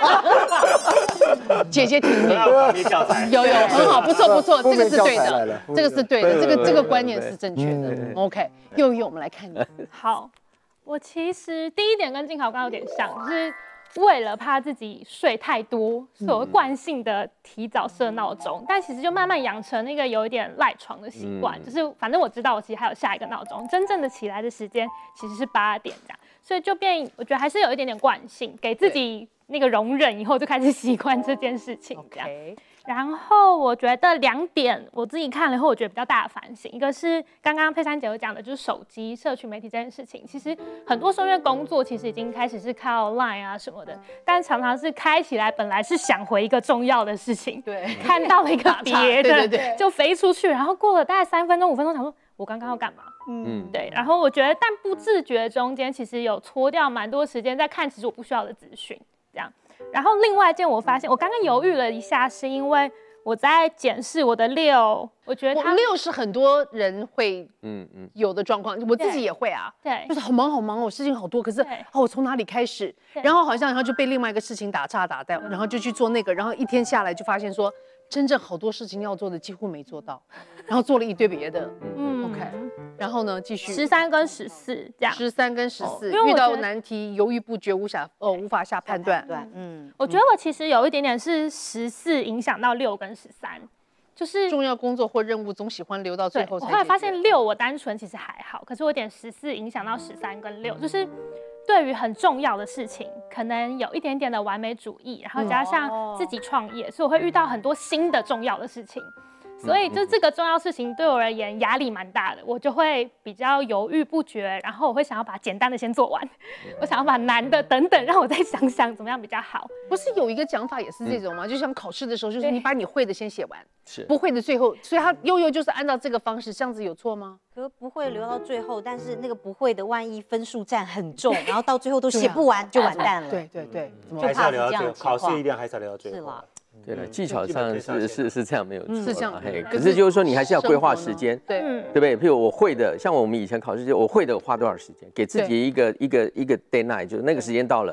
[SPEAKER 1] 姐姐挺你，有很好，不错，这个是对的，这个是对的，这个观念是正确的。OK，佑，我们来看你。
[SPEAKER 6] 好，我其实第一点跟静豪刚刚有点像，就是为了怕自己睡太多，所以我会惯性的提早设闹钟，但其实就慢慢养成那个有一点赖床的习惯，就是反正我知道我其实还有下一个闹钟，真正的起来的时间其实是8点这样，所以就我觉得还是有一点点惯性，给自己那个容忍，以后就开始习惯这件事情这样。然后我觉得2点我自己看了以后，我觉得比较大的反省，一个是刚刚佩珊姐有讲的，就是手机社群媒体这件事情。其实很多时候因为工作其实已经开始是靠 Line 啊什么的，但常常是开起来本来是想回一个重要的事情，
[SPEAKER 1] 对，
[SPEAKER 6] 看到了一个别的，
[SPEAKER 1] 对，
[SPEAKER 6] 就飞出去，然后过了大概3分钟5分钟，想说我刚刚要干嘛？对。然后我觉得，但不自觉中间其实有搓掉蛮多时间在看其实我不需要的资讯，这样。然后另外一件我发现，我刚刚犹豫了一下，是因为我在检视我的6，我觉得
[SPEAKER 1] 6是很多人会有的状况，我自己也会啊，
[SPEAKER 6] 对，
[SPEAKER 1] 就是好忙，我事情好多，可是我从哪里开始，然后好像就被另外一个事情打岔打掉，然后就去做那个，然后一天下来就发现说，真正好多事情要做的几乎没做到，然后做了一堆别的，OK。然后呢，继续
[SPEAKER 6] 13跟14这样
[SPEAKER 1] ，13跟14，遇到难题犹豫不决，无法下判断。
[SPEAKER 6] 我觉得我其实有一点点是14影响到6跟13，就是
[SPEAKER 1] 重要工作或任务总喜欢留到最后才。
[SPEAKER 6] 我后来发现6我单纯其实还好，可是我有点14影响到13跟6，就是对于很重要的事情，可能有一点点的完美主义，然后加上自己创业，所以我会遇到很多新的重要的事情。所以就这个重要事情对我而言压力蛮大的，我就会比较犹豫不决，然后我会想要把简单的先做完，我想要把难的等等，让我再想想怎么样比较好。
[SPEAKER 1] 不是有一个讲法也是这种吗？就像考试的时候，就是你把你会的先写完，
[SPEAKER 4] 是
[SPEAKER 1] 不会的最后，所以他悠就是按照这个方式，这样子有错吗？
[SPEAKER 2] 可不会留到最后，但是那个不会的，万一分数占很重，然后到最后都写不完，就完蛋了。
[SPEAKER 1] 对，
[SPEAKER 2] 就怕是这样的情况。
[SPEAKER 5] 考试一定还是要留到最后。
[SPEAKER 2] 是啦。
[SPEAKER 4] 对了，技巧上是这样没有错，
[SPEAKER 1] 是这样。
[SPEAKER 4] 可是就是说你还是要规划时间，
[SPEAKER 1] 对
[SPEAKER 4] 不对？譬如我会的，像我们以前考试，我会的花多少时间，给自己一个 deadline，就是那个时间到了，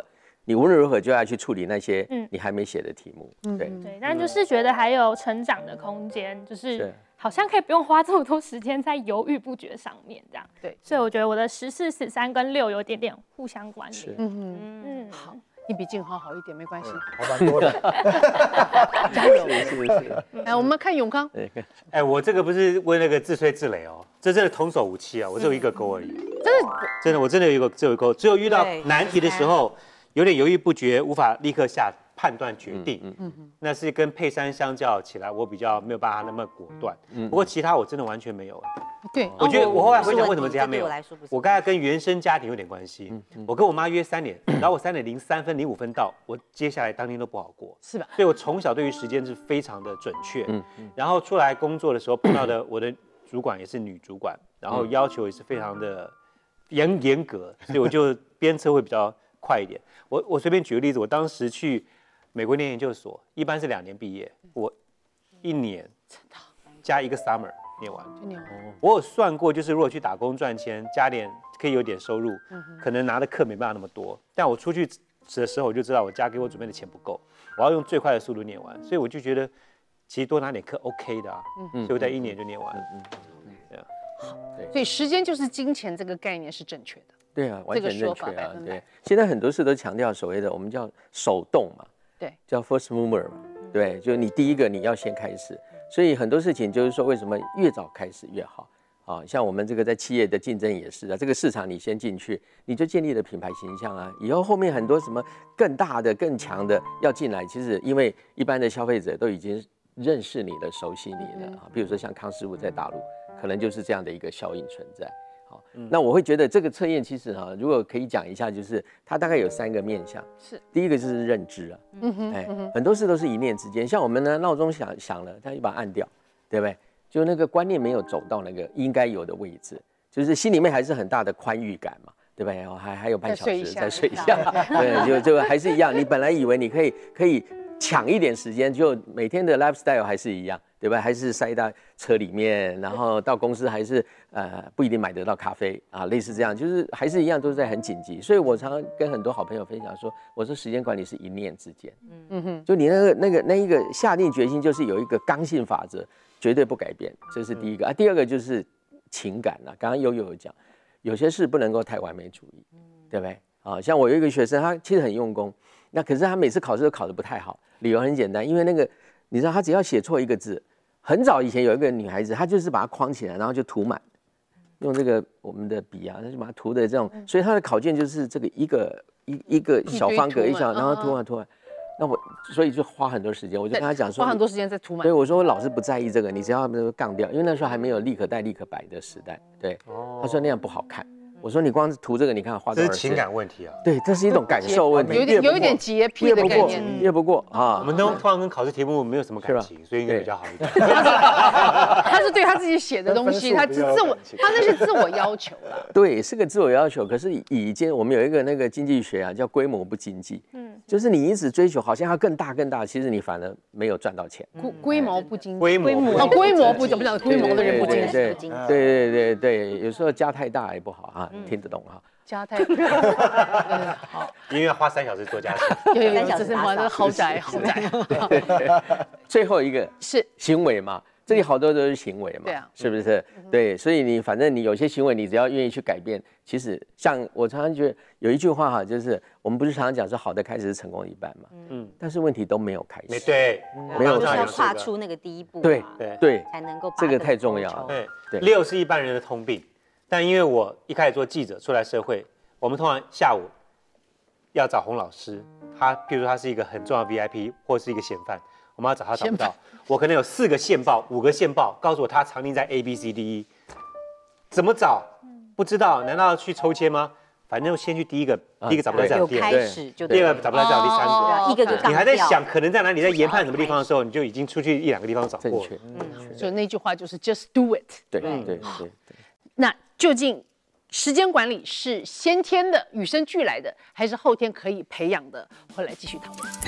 [SPEAKER 4] 你无论如何就要去处理那些你还没写的题目。对，
[SPEAKER 6] 但就是觉得还有成长的空间，就是好像可以不用花这么多时间在犹豫不决上面，这样。
[SPEAKER 1] 对，
[SPEAKER 6] 所以我觉得我的14、13跟6有点互相关联。
[SPEAKER 1] 好，你比静豪好一点没关系，
[SPEAKER 3] 好蛮多的。
[SPEAKER 1] 加油！
[SPEAKER 4] 是。
[SPEAKER 1] 来，我们看永康。
[SPEAKER 5] 哎，我这个不是为那个自吹自擂哦，这真的童叟无欺啊，我只有一个勾而已。真的，我真的只有一个勾，只有遇到难题的时候，有点犹豫不决，无法立刻下判断决定。那是跟佩珊相较起来，我比较没有办法那么果断。不过其他我真的完全没有。
[SPEAKER 1] 对，
[SPEAKER 5] 我觉得我后来回想为什么这样没有，我刚才跟原生家庭有点关系。我跟我妈约3点，然后我3点03分、05分到，我接下来当天都不好过，
[SPEAKER 1] 是吧？
[SPEAKER 5] 所以我从小对于时间是非常的准确。然后出来工作的时候碰到的我的主管也是女主管，然后要求也是非常的严格，所以我就鞭策会比较快一点。我随便举个例子，我当时去美国念研究所，一般是2年毕业，我1年加1个 summer 念完。我有算过，就是如果去打工赚钱，加点可以有点收入，可能拿的课没办法那么多。但我出去的时候，我就知道我家给我准备的钱不够，我要用最快的速度念完，所以我就觉得其实多拿点课 OK 的啊。所以我在1年就念完了。
[SPEAKER 1] 所以时间就是金钱这个概念是正确的。
[SPEAKER 4] 对啊，完全正确啊。对，现在很多事都强调所谓的我们叫手动嘛，
[SPEAKER 1] 对，
[SPEAKER 4] 叫 first mover 嘛，对，就是你第一个你要先开始。所以很多事情就是说，为什么越早开始越好啊？像我们这个在企业的竞争也是啊，这个市场你先进去，你就建立了品牌形象啊。以后后面很多什么更大的、更强的要进来，其实因为一般的消费者都已经认识你了、熟悉你了啊。比如说像康师傅在大陆，可能就是这样的一个效应存在。好，那我会觉得这个测验其实哈，如果可以讲一下，就是它大概有3个面向。是，第一个就是认知啊，很多事都是一念之间。像我们呢，闹钟响了，它就把它按掉，对不对？就那个观念没有走到那个应该有的位置，就是心里面还是很大的宽裕感嘛，对不对？还有半小时再睡一下，对，就还是一样。你本来以为你可以抢一点时间，就每天的 lifestyle 还是一样。对吧？还是塞到车里面，然后到公司还是不一定买得到咖啡啊，类似这样，就是还是一样都是在很紧急。所以我常常跟很多好朋友分享说，我说时间管理是一念之间，就你那一个下定决心，就是有一个刚性法则，绝对不改变，这是第一个啊。第二个就是情感啊，刚刚悠悠有讲，有些事不能够太完美主义，对不对？啊，像我有一个学生，他其实很用功，那可是他每次考试都考得不太好，理由很简单，因为那个。你知道他只要写错一个字，很早以前有一个女孩子，她就是把它框起来，然后就涂满，用这个我们的笔啊，她就把它涂的这种，所以她的考卷就是这个一个小方格一小，然后涂完，那我所以就花很多时间，我就跟他讲说，
[SPEAKER 1] 花很多时间在涂满。
[SPEAKER 4] 对，我说我老师不在意这个，你只要杠掉，因为那时候还没有立可带立可白的时代，对，他说那样不好看。我说你光涂这个，你看花多少时间？这
[SPEAKER 5] 是情感问题啊。
[SPEAKER 4] 对，这是一种感受问题，
[SPEAKER 1] 有一点洁癖的概念，
[SPEAKER 4] 越不过啊。
[SPEAKER 5] 我们通常跟考试题目没有什么感情，所以应该比较好一点。
[SPEAKER 1] 他是对他自己写的东西，他那是自我要求了。
[SPEAKER 4] 对，是个自我要求。可是我们有一个那个经济学啊，叫规模不经济。就是你一直追求好像要更大，其实你反而没有赚到钱。
[SPEAKER 1] 规模不经济，
[SPEAKER 5] 规模
[SPEAKER 1] 不怎么讲？规模的人不经济。
[SPEAKER 4] 对，有时候加太大也不好啊。听得懂哈？
[SPEAKER 1] 加太
[SPEAKER 5] 好，因为要花3小时做家事。
[SPEAKER 1] 有，这是豪宅。
[SPEAKER 4] 最后一个
[SPEAKER 1] 是
[SPEAKER 4] 行为嘛，这里好多都是行为嘛，对啊，是不是？对，所以反正你有些行为，你只要愿意去改变，其实像我常常觉得有一句话哈，就是我们不是常常讲说好的开始是成功的一半嘛，但是问题都没有开始，
[SPEAKER 5] 对，
[SPEAKER 2] 没有要跨出那个第一步，
[SPEAKER 4] 对，
[SPEAKER 2] 才能够
[SPEAKER 4] 这个太重要了。
[SPEAKER 5] 对，6是一般人的通病。但因为我一开始做记者出来社会，我们通常下午要找洪老师，譬如说他是一个很重要的 VIP 或是一个嫌犯，我们要找他找不到，我可能有4个线报、5个线报，告诉我他藏匿在 ABCDE， 怎么找？不知道，难道要去抽签吗？反正先去第一个找不到，再有第二个，第二个找不到，再有第3个，
[SPEAKER 2] 一个就杠掉。
[SPEAKER 5] 你还在想可能在哪里，在研判什么地方的时候，你就已经出去1、2个地方找过了。
[SPEAKER 1] 所以那句话就是 just do it。
[SPEAKER 4] 对。
[SPEAKER 1] 那究竟时间管理是先天的、与生俱来的，还是后天可以培养的？回来继续讨论。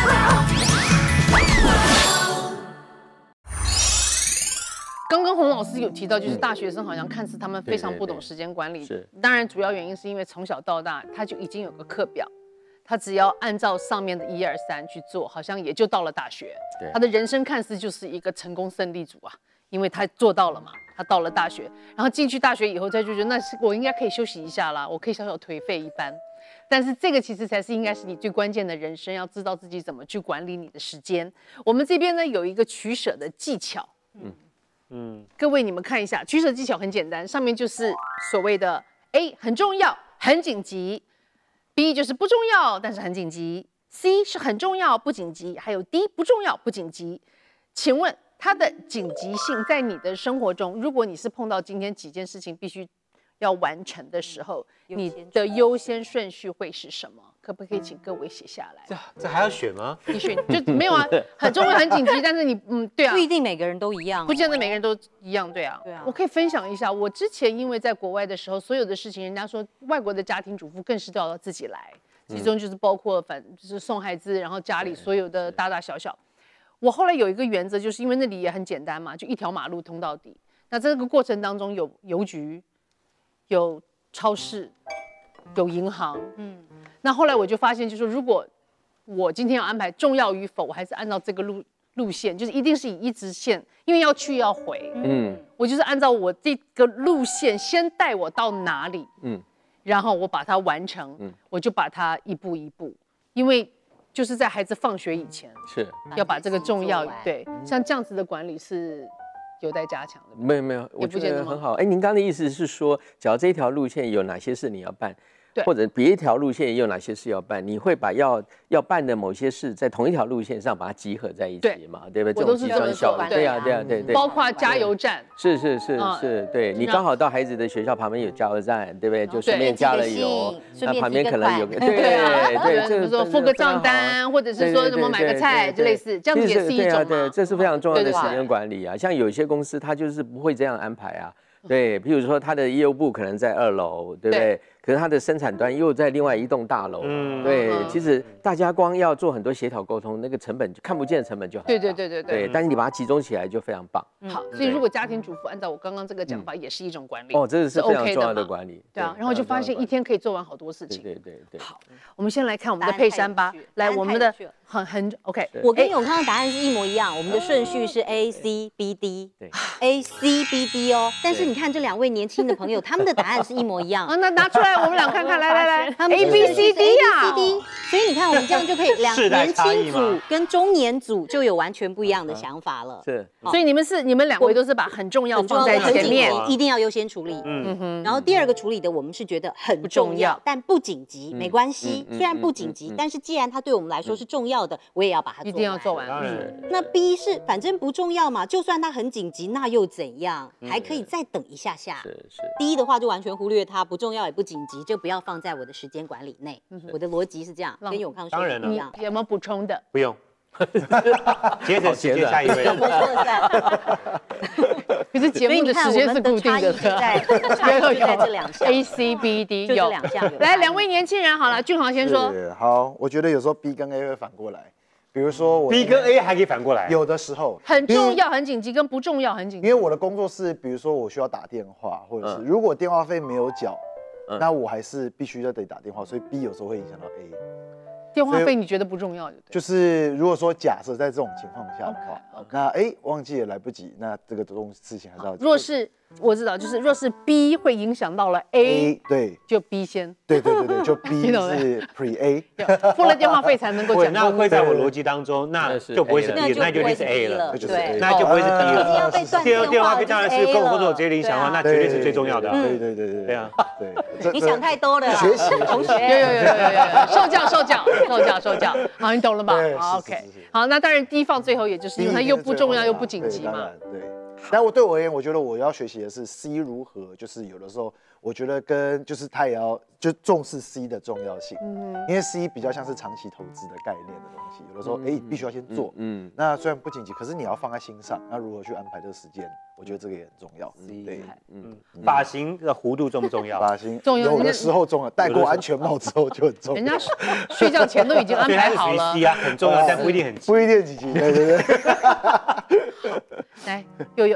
[SPEAKER 1] 刚刚洪老师师有提到，就是大学生好像看似他们非常不懂时间管理。
[SPEAKER 4] 是，
[SPEAKER 1] 当然主要原因是因为从小到大他就已经有个课表，他只要按照上面的1、2、3去做，好像也就到了大学。他的人生看似就是一个成功胜利组啊，因为他做到了嘛，他到了大学，然后进去大学以后，他就觉得那是我应该可以休息一下啦，我可以小小颓废一番。但是这个其实才是应该是你最关键的人生，要知道自己怎么去管理你的时间。我们这边呢有一个取舍的技巧，各位你们看一下，取舍技巧很简单，上面就是所谓的 A 很重要很紧急， B 就是不重要但是很紧急， C 是很重要不紧急，还有 D 不重要不紧急。请问它的紧急性在你的生活中，如果你是碰到今天几件事情必须要完成的时候，你的优先顺序会是什么？可不可以请各位写下来？
[SPEAKER 5] 这还要选吗？
[SPEAKER 1] 你选就没有啊，很重要很紧急，但是你对啊，
[SPEAKER 2] 不一定每个人都一样，
[SPEAKER 1] 不见得每个人都一样，对啊。我可以分享一下，我之前因为在国外的时候，所有的事情，人家说外国的家庭主妇更是都要自己来，其中就是包括就是送孩子，然后家里所有的大大小小。我后来有一个原则，就是因为那里也很简单嘛，就一条马路通到底。那这个过程当中有邮局，有超市，有银行，那后来我就发现，就是如果我今天要安排重要与否，我还是按照这个路线，就是一定是以一直线，因为要去要回，我就是按照我这个路线先带我到哪里，然后我把它完成，我就把它一步一步，因为就是在孩子放学以前，
[SPEAKER 4] 是
[SPEAKER 1] 要把这个重要对，像这样子的管理是有待加强的。
[SPEAKER 4] 没有，我觉得很好。哎，您刚刚的意思是说，只要这一条路线有哪些事你要办，或者别一条路线也有哪些事要办，你会把要办的某些事在同一条路线上把它集合在一起嘛？对不对？
[SPEAKER 1] 我都是这么说，
[SPEAKER 4] 对啊，
[SPEAKER 1] 包括加油站，
[SPEAKER 4] 是，对你刚好到孩子的学校旁边有加油站，对不对？就顺便加了油，那旁边可能有个对，
[SPEAKER 1] 比如说付个账单，或者是说什么买个菜，就类似这样子也是一种
[SPEAKER 4] 对，这是非常重要的时间管理啊。像有些公司它就是不会这样安排啊。对，譬如说他的业务部可能在2楼，对不对？可是他的生产端又在另外一栋大楼，对。其实大家光要做很多协调沟通，那个成本看不见的成本就很大。对。但是你把它集中起来就非常棒。
[SPEAKER 1] 好，所以如果家庭主妇按照我刚刚这个讲法，也是一种管理。
[SPEAKER 4] 哦，这是非常重要的管理。
[SPEAKER 1] 对啊，然后就发现一天可以做完好多事情。
[SPEAKER 4] 对。
[SPEAKER 1] 好，我们先来看我们的佩珊吧。来，我们的很 OK。
[SPEAKER 2] 我跟永康的答案是一模一样，我们的顺序是 A C B D， 对 ，A C B D 哦。但是你看这2位年轻的朋友，他们的答案是一模一样。
[SPEAKER 1] 那拿出来我们俩看看，来，A B C D 啊。
[SPEAKER 2] 所以你看，我们这样就可以年轻组跟中年组就有完全不一样的想法了。
[SPEAKER 4] 是，
[SPEAKER 1] 所以你们2位都是把很重要放在前面，
[SPEAKER 2] 一定要优先处理。然后第2个处理的，我们是觉得很重要，但不紧急，没关系。虽然不紧急，但是既然它对我们来说是重要的，我也要把它
[SPEAKER 1] 一定要做完。
[SPEAKER 2] 那 B 是反正不重要嘛，就算它很紧急，那又怎样？还可以再等一下下。
[SPEAKER 4] 是。
[SPEAKER 2] D 的话就完全忽略它，不重要也不紧急，就不要放在我的时间管理内。我的逻辑是这样，跟永康说的一样。
[SPEAKER 1] 有没有补充的？
[SPEAKER 5] 不用。接着下一位。
[SPEAKER 1] 可是节目的时间是固定的，
[SPEAKER 2] 在这2项
[SPEAKER 1] A C B D
[SPEAKER 2] 有这2项。
[SPEAKER 1] 来，2位年轻人好了，俊豪先说。
[SPEAKER 3] 好，我觉得有时候 B 跟 A 会反过来，比如说我
[SPEAKER 5] B 跟 A 还可以反过来，
[SPEAKER 3] 有的时候
[SPEAKER 1] 很重要很紧急跟不重要很紧急。
[SPEAKER 3] 因为我的工作是，比如说我需要打电话，或者是如果电话费没有缴，那我还是必须得打电话，所以 B 有时候会影响到 A。
[SPEAKER 1] 电话费你觉得不重要
[SPEAKER 3] 就是如果说假设在这种情况下的话，那忘记也来不及，那这个事情还是要。
[SPEAKER 1] 若是我知道，就是若是 B 会影响到了 A，
[SPEAKER 3] 对，
[SPEAKER 1] 就 B 先。
[SPEAKER 3] 对，就 B 是 pre A，
[SPEAKER 1] 付了电话费才能够讲。
[SPEAKER 5] 那会在我逻辑当中，那就不会是 B， 那就一定是 A 了，
[SPEAKER 2] 对，
[SPEAKER 5] 那就不会是 B 了。电话费当然是工作直接影响的话，那绝对是最重要的。
[SPEAKER 3] 对啊，对。
[SPEAKER 2] 你想太多了，
[SPEAKER 3] 学习
[SPEAKER 2] 同学。
[SPEAKER 1] 有，受教。好，你懂了吧？好 ，OK。好，那当然 D 放最后，也就是因为它又不重要又不紧急嘛。
[SPEAKER 3] 对。但对我而言，我觉得我要学习的是 C 如何，就是有的时候我觉得就是他也要就重视 C 的重要性，因为 C 比较像是长期投资的概念的东西，有的时候必须要先做，那虽然不紧急，可是你要放在心上，那如何去安排这个时间，我觉得这个也很重要。对，
[SPEAKER 5] 发型的弧度重不重要？
[SPEAKER 3] 发型有的时候重要，戴过安全帽之后就很重要。
[SPEAKER 1] 人家睡觉前都已经安排好了。
[SPEAKER 5] C 啊，很重要，但不一定很急。
[SPEAKER 3] 不一定很急。对。
[SPEAKER 1] 来，悠悠，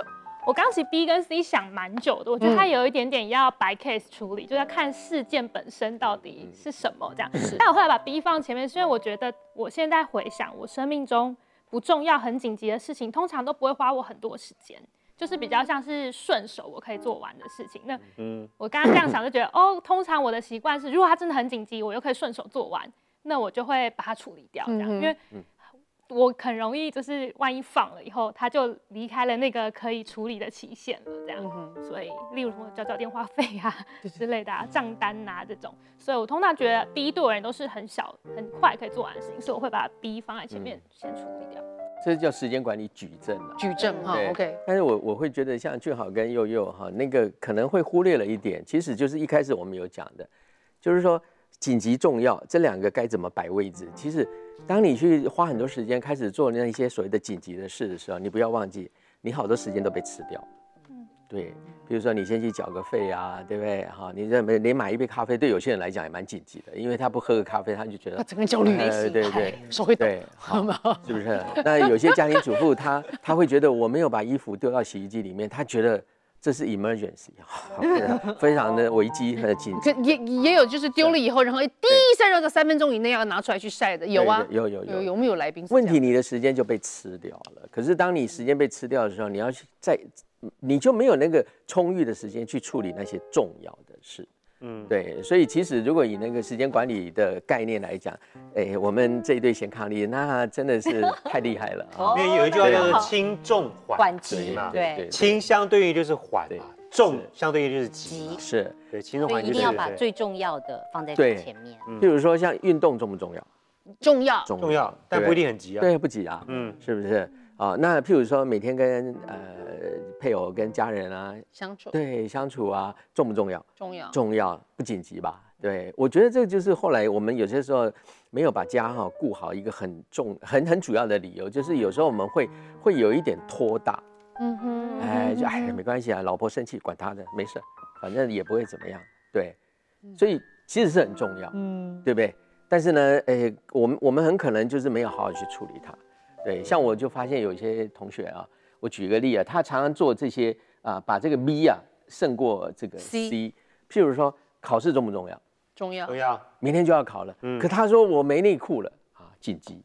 [SPEAKER 6] 我刚其实 B 跟 C 想蛮久的，我觉得它有一点点要白 case 处理，就要看事件本身到底是什么这样。但我后来把 B 放前面，是因为我觉得我现在回想我生命中不重要、很紧急的事情，通常都不会花我很多时间。就是比较像是顺手我可以做完的事情。那我刚刚这样想就觉得，哦，通常我的习惯是，如果它真的很紧急，我又可以顺手做完，那我就会把它处理掉，这样，因为我很容易就是万一放了以后，它就离开了那个可以处理的期限了，这样。所以，例如什么交电话费啊之类的账单啊这种，所以我通常觉得 B 对我而言都是很小、很快可以做完的事情，所以我会把 B 放在前面先处理掉。
[SPEAKER 4] 这叫时间管理矩阵啊。
[SPEAKER 1] 矩阵哈 ，OK。
[SPEAKER 4] 但是我会觉得像俊豪跟佑佑哈，那个可能会忽略了一点，其实就是一开始我们有讲的，就是说紧急重要这两个该怎么摆位置。其实当你去花很多时间开始做那一些所谓的紧急的事的时候，你不要忘记，你好多时间都被吃掉。对，比如说你先去缴个费啊，对不对？哈，你连买一杯咖啡，对有些人来讲也蛮紧急的，因为他不喝个咖啡，他就觉得
[SPEAKER 1] 他整个焦虑，
[SPEAKER 4] 对，
[SPEAKER 1] 手会抖，
[SPEAKER 4] 对，是不是？那有些家庭主妇，他会觉得我没有把衣服丢到洗衣机里面，他觉得这是 emergency， 非常的危机和紧急。
[SPEAKER 1] 也有就是丢了以后，然后第散热到3分钟以内要拿出来去晒的，有啊，有没有来宾？
[SPEAKER 4] 问题你的时间就被吃掉了。可是当你时间被吃掉的时候，你要去你就没有那个充裕的时间去处理那些重要的事。对，所以其实如果以那个时间管理的概念来讲，我们这一对贤伉俪那真的是太厉害了啊！
[SPEAKER 5] 因为有一句话叫做轻重缓急嘛，
[SPEAKER 2] 对，
[SPEAKER 5] 轻相对应就是缓嘛，重相对应就是急，
[SPEAKER 4] 是，
[SPEAKER 5] 对，轻重缓急
[SPEAKER 2] 一定要把最重要的放在
[SPEAKER 4] 最
[SPEAKER 2] 前面。
[SPEAKER 4] 譬如说像运动重不重要？
[SPEAKER 1] 重要，
[SPEAKER 5] 但不一定很急啊。
[SPEAKER 4] 对，不急啊，是不是？啊，那譬如说每天跟配偶跟家人啊相处啊，重不重要？重要，不紧急吧？对，我觉得这就是后来我们有些时候没有把家顾好一个很主要的理由，就是有时候我们会有一点拖大，没关系啊，老婆生气管她的，没事，反正也不会怎么样，对，所以其实是很重要，对不对？但是呢，我们很可能就是没有好好去处理它。对，像我就发现有一些同学啊，我举个例啊，他常常做这些把这个 B 啊胜过这个 C。譬如说考试重不重要？
[SPEAKER 1] 重要，
[SPEAKER 4] 明天就要考了。可他说我没内裤了啊，紧急。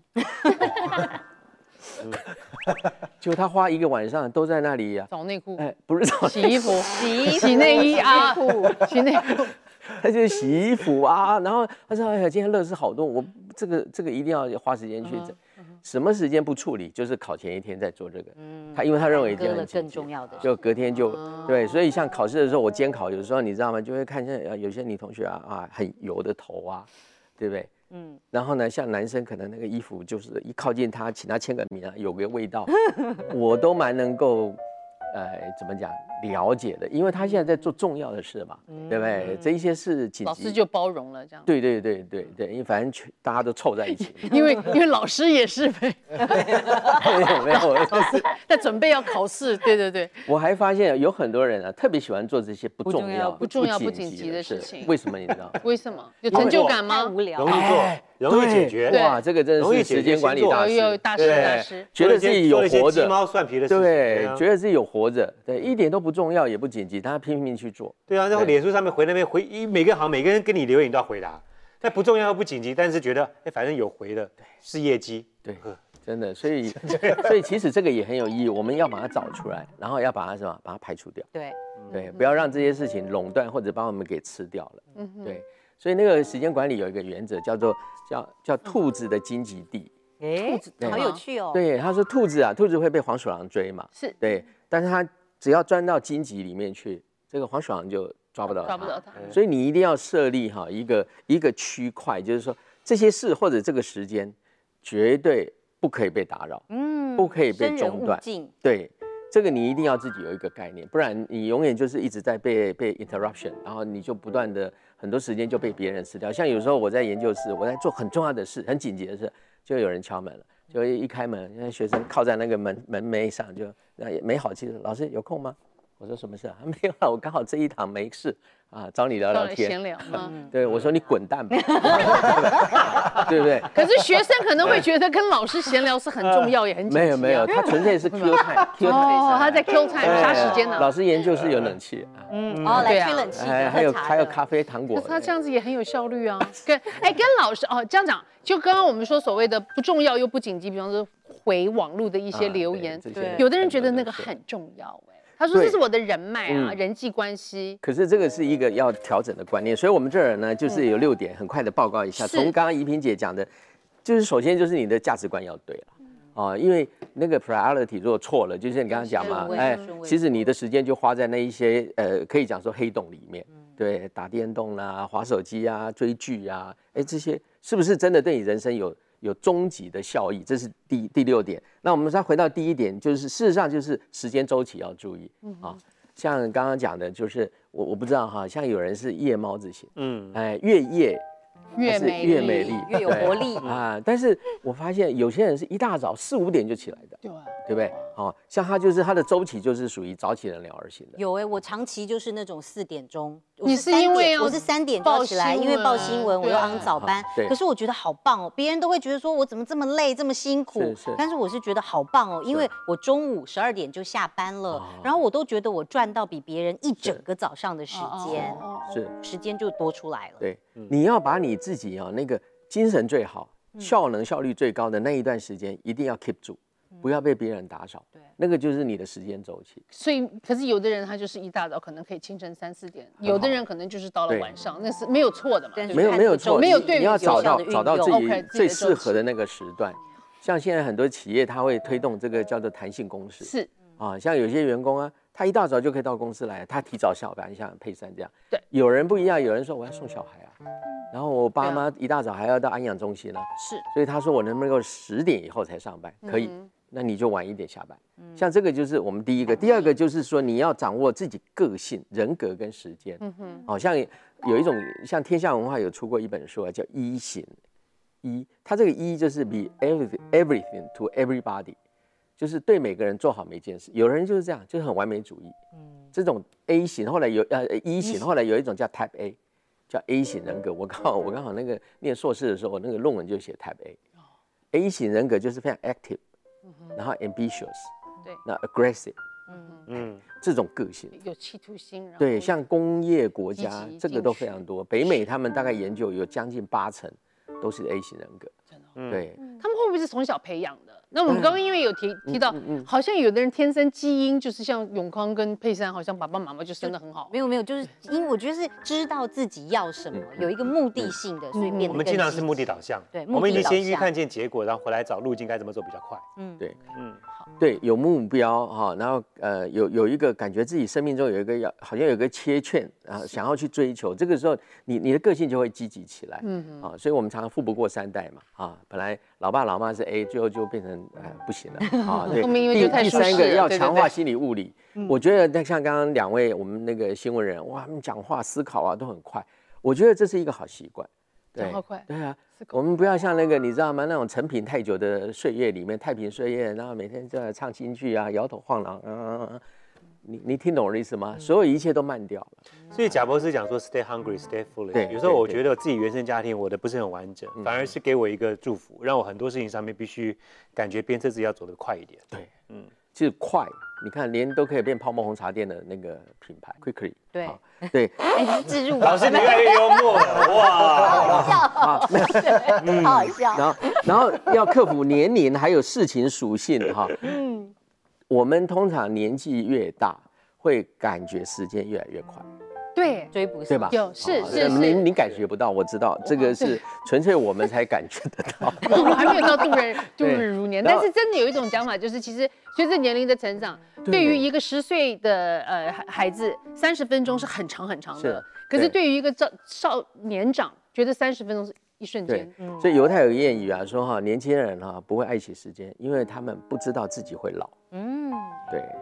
[SPEAKER 4] 结果他花一个晚上都在那里
[SPEAKER 1] 找内裤，
[SPEAKER 4] 不是找
[SPEAKER 1] 洗衣服，洗内衣啊，洗内裤。
[SPEAKER 4] 他就洗衣服啊，然后他说：“哎呀，今天乐事好多，我这个一定要花时间去整。什么时间不处理，就是考前一天在做这个。因为他认为一件很
[SPEAKER 2] 更重要的，
[SPEAKER 4] 就隔天就对。所以像考试的时候，我监考有时候你知道吗？就会看见有些女同学很油的头啊，对不对？然后呢，像男生可能那个衣服就是一靠近他，请他签个名啊，有个味道，我都蛮能够。怎么讲了解的？因为他现在在做重要的事嘛，对不对？这一些事紧急，
[SPEAKER 1] 老师就包容了，这样。
[SPEAKER 4] 对，因为反正大家都凑在一起。
[SPEAKER 1] 因为老师也是呗。
[SPEAKER 4] 没有，
[SPEAKER 1] 老师在准备要考试，对。
[SPEAKER 4] 我还发现有很多人啊，特别喜欢做这些不重要、
[SPEAKER 1] 不紧急的事情。
[SPEAKER 4] 为什么你知道？
[SPEAKER 1] 为什么？有成就感吗？
[SPEAKER 2] 无聊，
[SPEAKER 5] 容易做，容易解决。
[SPEAKER 4] 哇，这个真的是时间管理大师，
[SPEAKER 1] 大师，
[SPEAKER 4] 觉得自己有活着，
[SPEAKER 5] 鸡毛蒜皮的事情，
[SPEAKER 4] 对，觉得自己有活着，对，一点都不重要也不紧急，但他拼命去做。
[SPEAKER 5] 对啊，然后脸书上面回每个人跟你留言都要回答，但不重要又不紧急，但是觉得反正有回的是业绩，
[SPEAKER 4] 对，真的，所以其实这个也很有意义，我们要把它找出来，然后要把它把它排除掉，对，不要让这些事情垄断或者把我们给吃掉了，对，所以那个时间管理有一个原则叫兔子的荆棘地。
[SPEAKER 2] 兔子好有趣哦。
[SPEAKER 4] 对，他说兔子会被黄鼠狼追嘛，
[SPEAKER 1] 是
[SPEAKER 4] 对，但是他只要钻到荆棘里面去，这个黄鼠狼就抓不到他。所以你一定要设立一个区块，就是说这些事或者这个时间绝对不可以被打扰，不可以被中断。对，这个你一定要自己有一个概念，不然你永远就是一直在被 interruption， 然后你就不断的很多时间就被别人吃掉。像有时候我在研究室，我在做很重要的事、很紧急的事，就有人敲门了，就一开门，那学生靠在那个门楣上，就没好气，老师有空吗？ 我说什么事啊？没有啊，我刚好这一堂没事啊，找你聊聊天。
[SPEAKER 1] 闲聊。
[SPEAKER 4] 对，我说你滚蛋吧，对不对？
[SPEAKER 1] 可是学生可能会觉得跟老师闲聊是很重要，也很紧急啊
[SPEAKER 4] 没有，他纯粹是 Q time，Q
[SPEAKER 1] 哦，
[SPEAKER 4] time，
[SPEAKER 1] 他在 Q time 杀时间呢。
[SPEAKER 4] 老师研究室有冷气，
[SPEAKER 2] 来吹冷气的，
[SPEAKER 4] 还有
[SPEAKER 2] 喝茶的
[SPEAKER 4] 还有咖啡糖果
[SPEAKER 1] 可是。他这样子也很有效率啊。跟老师这样讲，就刚刚我们说所谓的不重要又不紧急，比方说回网络的一些留言，
[SPEAKER 4] 对
[SPEAKER 1] 有的人觉得那个很重要他说这是我的人脉啊，人际关系。
[SPEAKER 4] 可是这个是一个要调整的观念，所以我们这儿呢就是有6点，很快的报告一下。从刚刚怡萍姐讲的，就是首先就是你的价值观要对了。因为那个 priority 如果错了，就像你刚刚讲嘛，其实你的时间就花在那一些可以讲说黑洞里面，对，打电动啦、滑手机啊、追剧啊，这些是不是真的对你人生有终极的效益？这是第6点。那我们再回到第1点，就是事实上就是时间周期要注意像刚刚讲的，就是我不知道哈，像有人是夜猫子型，越夜
[SPEAKER 1] 越
[SPEAKER 4] 美丽，
[SPEAKER 2] 越有活力
[SPEAKER 4] 啊！但是我发现有些人是一大早4、5点就起来的，对不对？像他就是他的周期就是属于早起的鸟儿型的。
[SPEAKER 2] 有我长期就是那种4点钟，
[SPEAKER 1] 你是因为
[SPEAKER 2] 我是3点就要起来，因为报新闻我又昂早班。可是我觉得好棒哦，别人都会觉得说我怎么这么累这么辛苦，但是我是觉得好棒哦，因为我中午12点就下班了，然后我都觉得我赚到比别人一整个早上的时间，时间就多出来了。
[SPEAKER 4] 对，你要把你自己那个精神最好、效能效率最高的那一段时间一定要 keep 住。不要被别人打扰，那个就是你的时间周期。
[SPEAKER 1] 所以，可是有的人他就是一大早可能可以清晨3、4点，有的人可能就是到了晚上，那是没有错的嘛。
[SPEAKER 4] 没有错，
[SPEAKER 1] 没有对，
[SPEAKER 4] 你要找到自己最适合的那个时段。像现在很多企业，他会推动这个叫做弹性工时。
[SPEAKER 1] 是
[SPEAKER 4] 像有些员工啊，他一大早就可以到公司来，他提早下班，像佩珊这样。
[SPEAKER 1] 对，
[SPEAKER 4] 有人不一样，有人说我要送小孩啊，然后我爸妈一大早还要到安养中心啊，所以他说我能不能够10点以后才上班？可以。那你就晚一点下班，像这个就是我们第一个。第二个就是说你要掌握自己个性、人格跟时间。好像有一种像天下文化有出过一本书啊，叫E型。它这个E就是 be everything to everybody， 就是对每个人做好每件事。有人就是这样，就是很完美主义。这种 A 型后来有E 型，后来有一种叫 Type A， 叫 A 型人格。我刚好那个念硕士的时候，我那个论文就写 Type A。A 型人格就是非常 active。然后 ambitious，
[SPEAKER 1] 对，
[SPEAKER 4] 那 aggressive， 这种个性
[SPEAKER 1] 有企图心，
[SPEAKER 4] 对，像工业国家这个都非常多。北美他们大概研究有将近80%都是 A 型人格，真的，对，
[SPEAKER 1] 他们会不会是从小培养的？那我们刚刚因为有提到，好像有的人天生基因就是像永康跟佩珊，好像爸爸妈妈就生得很好。
[SPEAKER 2] 没有，就是因为我觉得是知道自己要什么，有一个目的性的，所以变得
[SPEAKER 5] 我们经常是目的导向，
[SPEAKER 2] 对，
[SPEAKER 5] 我们已经先预看见结果，然后回来找路径该怎么做比较快。
[SPEAKER 4] 对，有目标哈，然后有一个感觉自己生命中有一个好像有个切券啊，想要去追求，这个时候你的个性就会积极起来。所以我们常常富不过3代嘛，本来老爸老妈是 A， 最后就变成不行了啊。对，第3个要强化心理物理，我觉得像刚刚2位我们那个新闻人，哇，他们讲话思考啊都很快，我觉得这是一个好习惯。
[SPEAKER 1] 讲话快，
[SPEAKER 4] 对啊，我们不要像那个你知道吗？那种成品太久的岁月里面，太平岁月，然后每天就在唱京剧啊，摇头晃脑，你听懂我的意思吗？所有一切都慢掉了。
[SPEAKER 5] 所以贾博士讲说 ，stay hungry, stay foolish。有时候我觉得我自己原生家庭我的不是很完整，反而是给我一个祝福，让我很多事情上面必须感觉鞭策自己要走得快一点。
[SPEAKER 4] 对，其实快，你看连都可以变泡沫红茶店的那个品牌 ，Quickly。对，
[SPEAKER 2] 置入
[SPEAKER 5] 老师你越来越幽默了，哇，
[SPEAKER 2] 好笑，
[SPEAKER 4] 然后要克服年龄还有事情属性哈。我们通常年纪越大，会感觉时间越来越快。
[SPEAKER 1] 对，
[SPEAKER 2] 追不上，
[SPEAKER 4] 对吧？
[SPEAKER 1] 是，
[SPEAKER 4] 你感觉不到，我知道这个是纯粹我们才感觉得到。
[SPEAKER 1] 我还没有到度日如年，但是真的有一种讲法，就是其实随着年龄的成长，对于一个10岁的孩子，30分钟是很长很长的，可是对于一个少年长，觉得30分钟是一瞬间。
[SPEAKER 4] 所以犹太有谚语啊，说年轻人不会爱惜时间，因为他们不知道自己会老。对。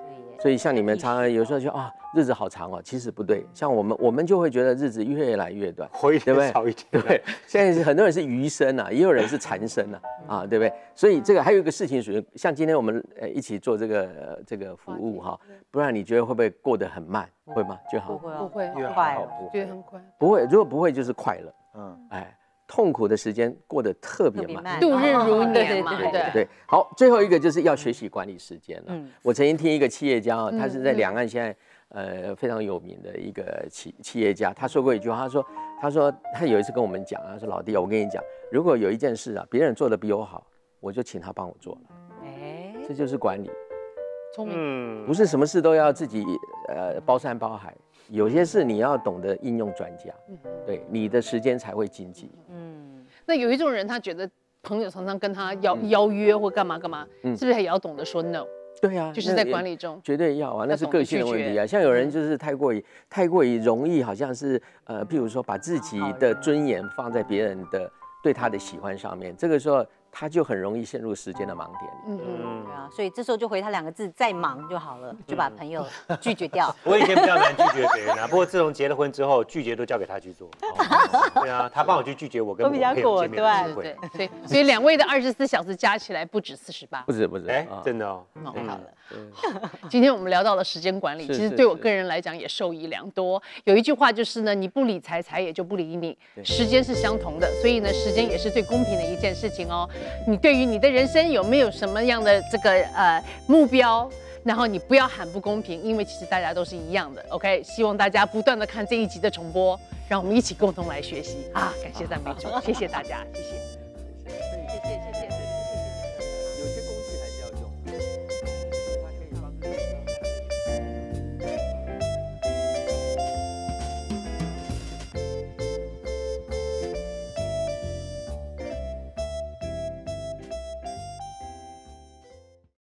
[SPEAKER 4] 所以像你们常常有时候就日子好长哦，其实不对。像我们就会觉得日子越来越短，
[SPEAKER 5] 活一
[SPEAKER 4] 对不对
[SPEAKER 5] 天少一天。
[SPEAKER 4] 对，现在是很多人是余生啊，也有人是残生啊，对不对？所以这个还有一个事情属于像今天我们一起做这个服务哈，不然你觉得会不会过得很慢？会吗？就好，
[SPEAKER 1] 不会，
[SPEAKER 2] 快了，
[SPEAKER 1] 觉得很快，
[SPEAKER 4] 不会，如果不会就是快乐，痛苦的时间过得特别慢。
[SPEAKER 1] 度日如年嘛，
[SPEAKER 4] 对。好，最后一个就是要学习管理时间了。我曾经听一个企业家他是在两岸现在非常有名的一个企业家，他说过一句话，他说他有一次跟我们讲，他说老弟，我跟你讲，如果有一件事别人做得比我好，我就请他帮我做了。这就是管理。
[SPEAKER 1] 聪明，
[SPEAKER 4] 不是什么事都要自己包山包海，有些事你要懂得应用专家，对，你的时间才会经济。
[SPEAKER 1] 那有一种人，他觉得朋友常常跟他邀约或干嘛，是不是也要懂得说 no？
[SPEAKER 4] 对啊，
[SPEAKER 1] 就是在管理中
[SPEAKER 4] 绝对要啊，那是个性的问题啊。像有人就是太过于容易，好像是譬如说把自己的尊严放在别人的对他的喜欢上面，这个时候他就很容易陷入时间的盲点里。
[SPEAKER 2] 对啊，所以这时候就回他2个字：再忙就好了，就把朋友拒绝掉。
[SPEAKER 5] 我以前比较难拒绝别人不过自从结了婚之后，拒绝都交给他去做。对啊，他帮我去拒绝我跟我朋友见面的机会。
[SPEAKER 1] 对，所以2位的24小时加起来不止48，
[SPEAKER 4] 不止，
[SPEAKER 5] 真的哦。
[SPEAKER 1] 太好了。今天我们聊到了时间管理，其实对我个人来讲也受益良多。有一句话就是呢，你不理财，财也就不理你。时间是相同的，所以呢，时间也是最公平的一件事情哦。你对于你的人生有没有什么样的这个目标？然后你不要喊不公平，因为其实大家都是一样的。OK， 希望大家不断的看这一集的重播，让我们一起共同来学习啊！感谢赞美主，谢谢大家，谢谢。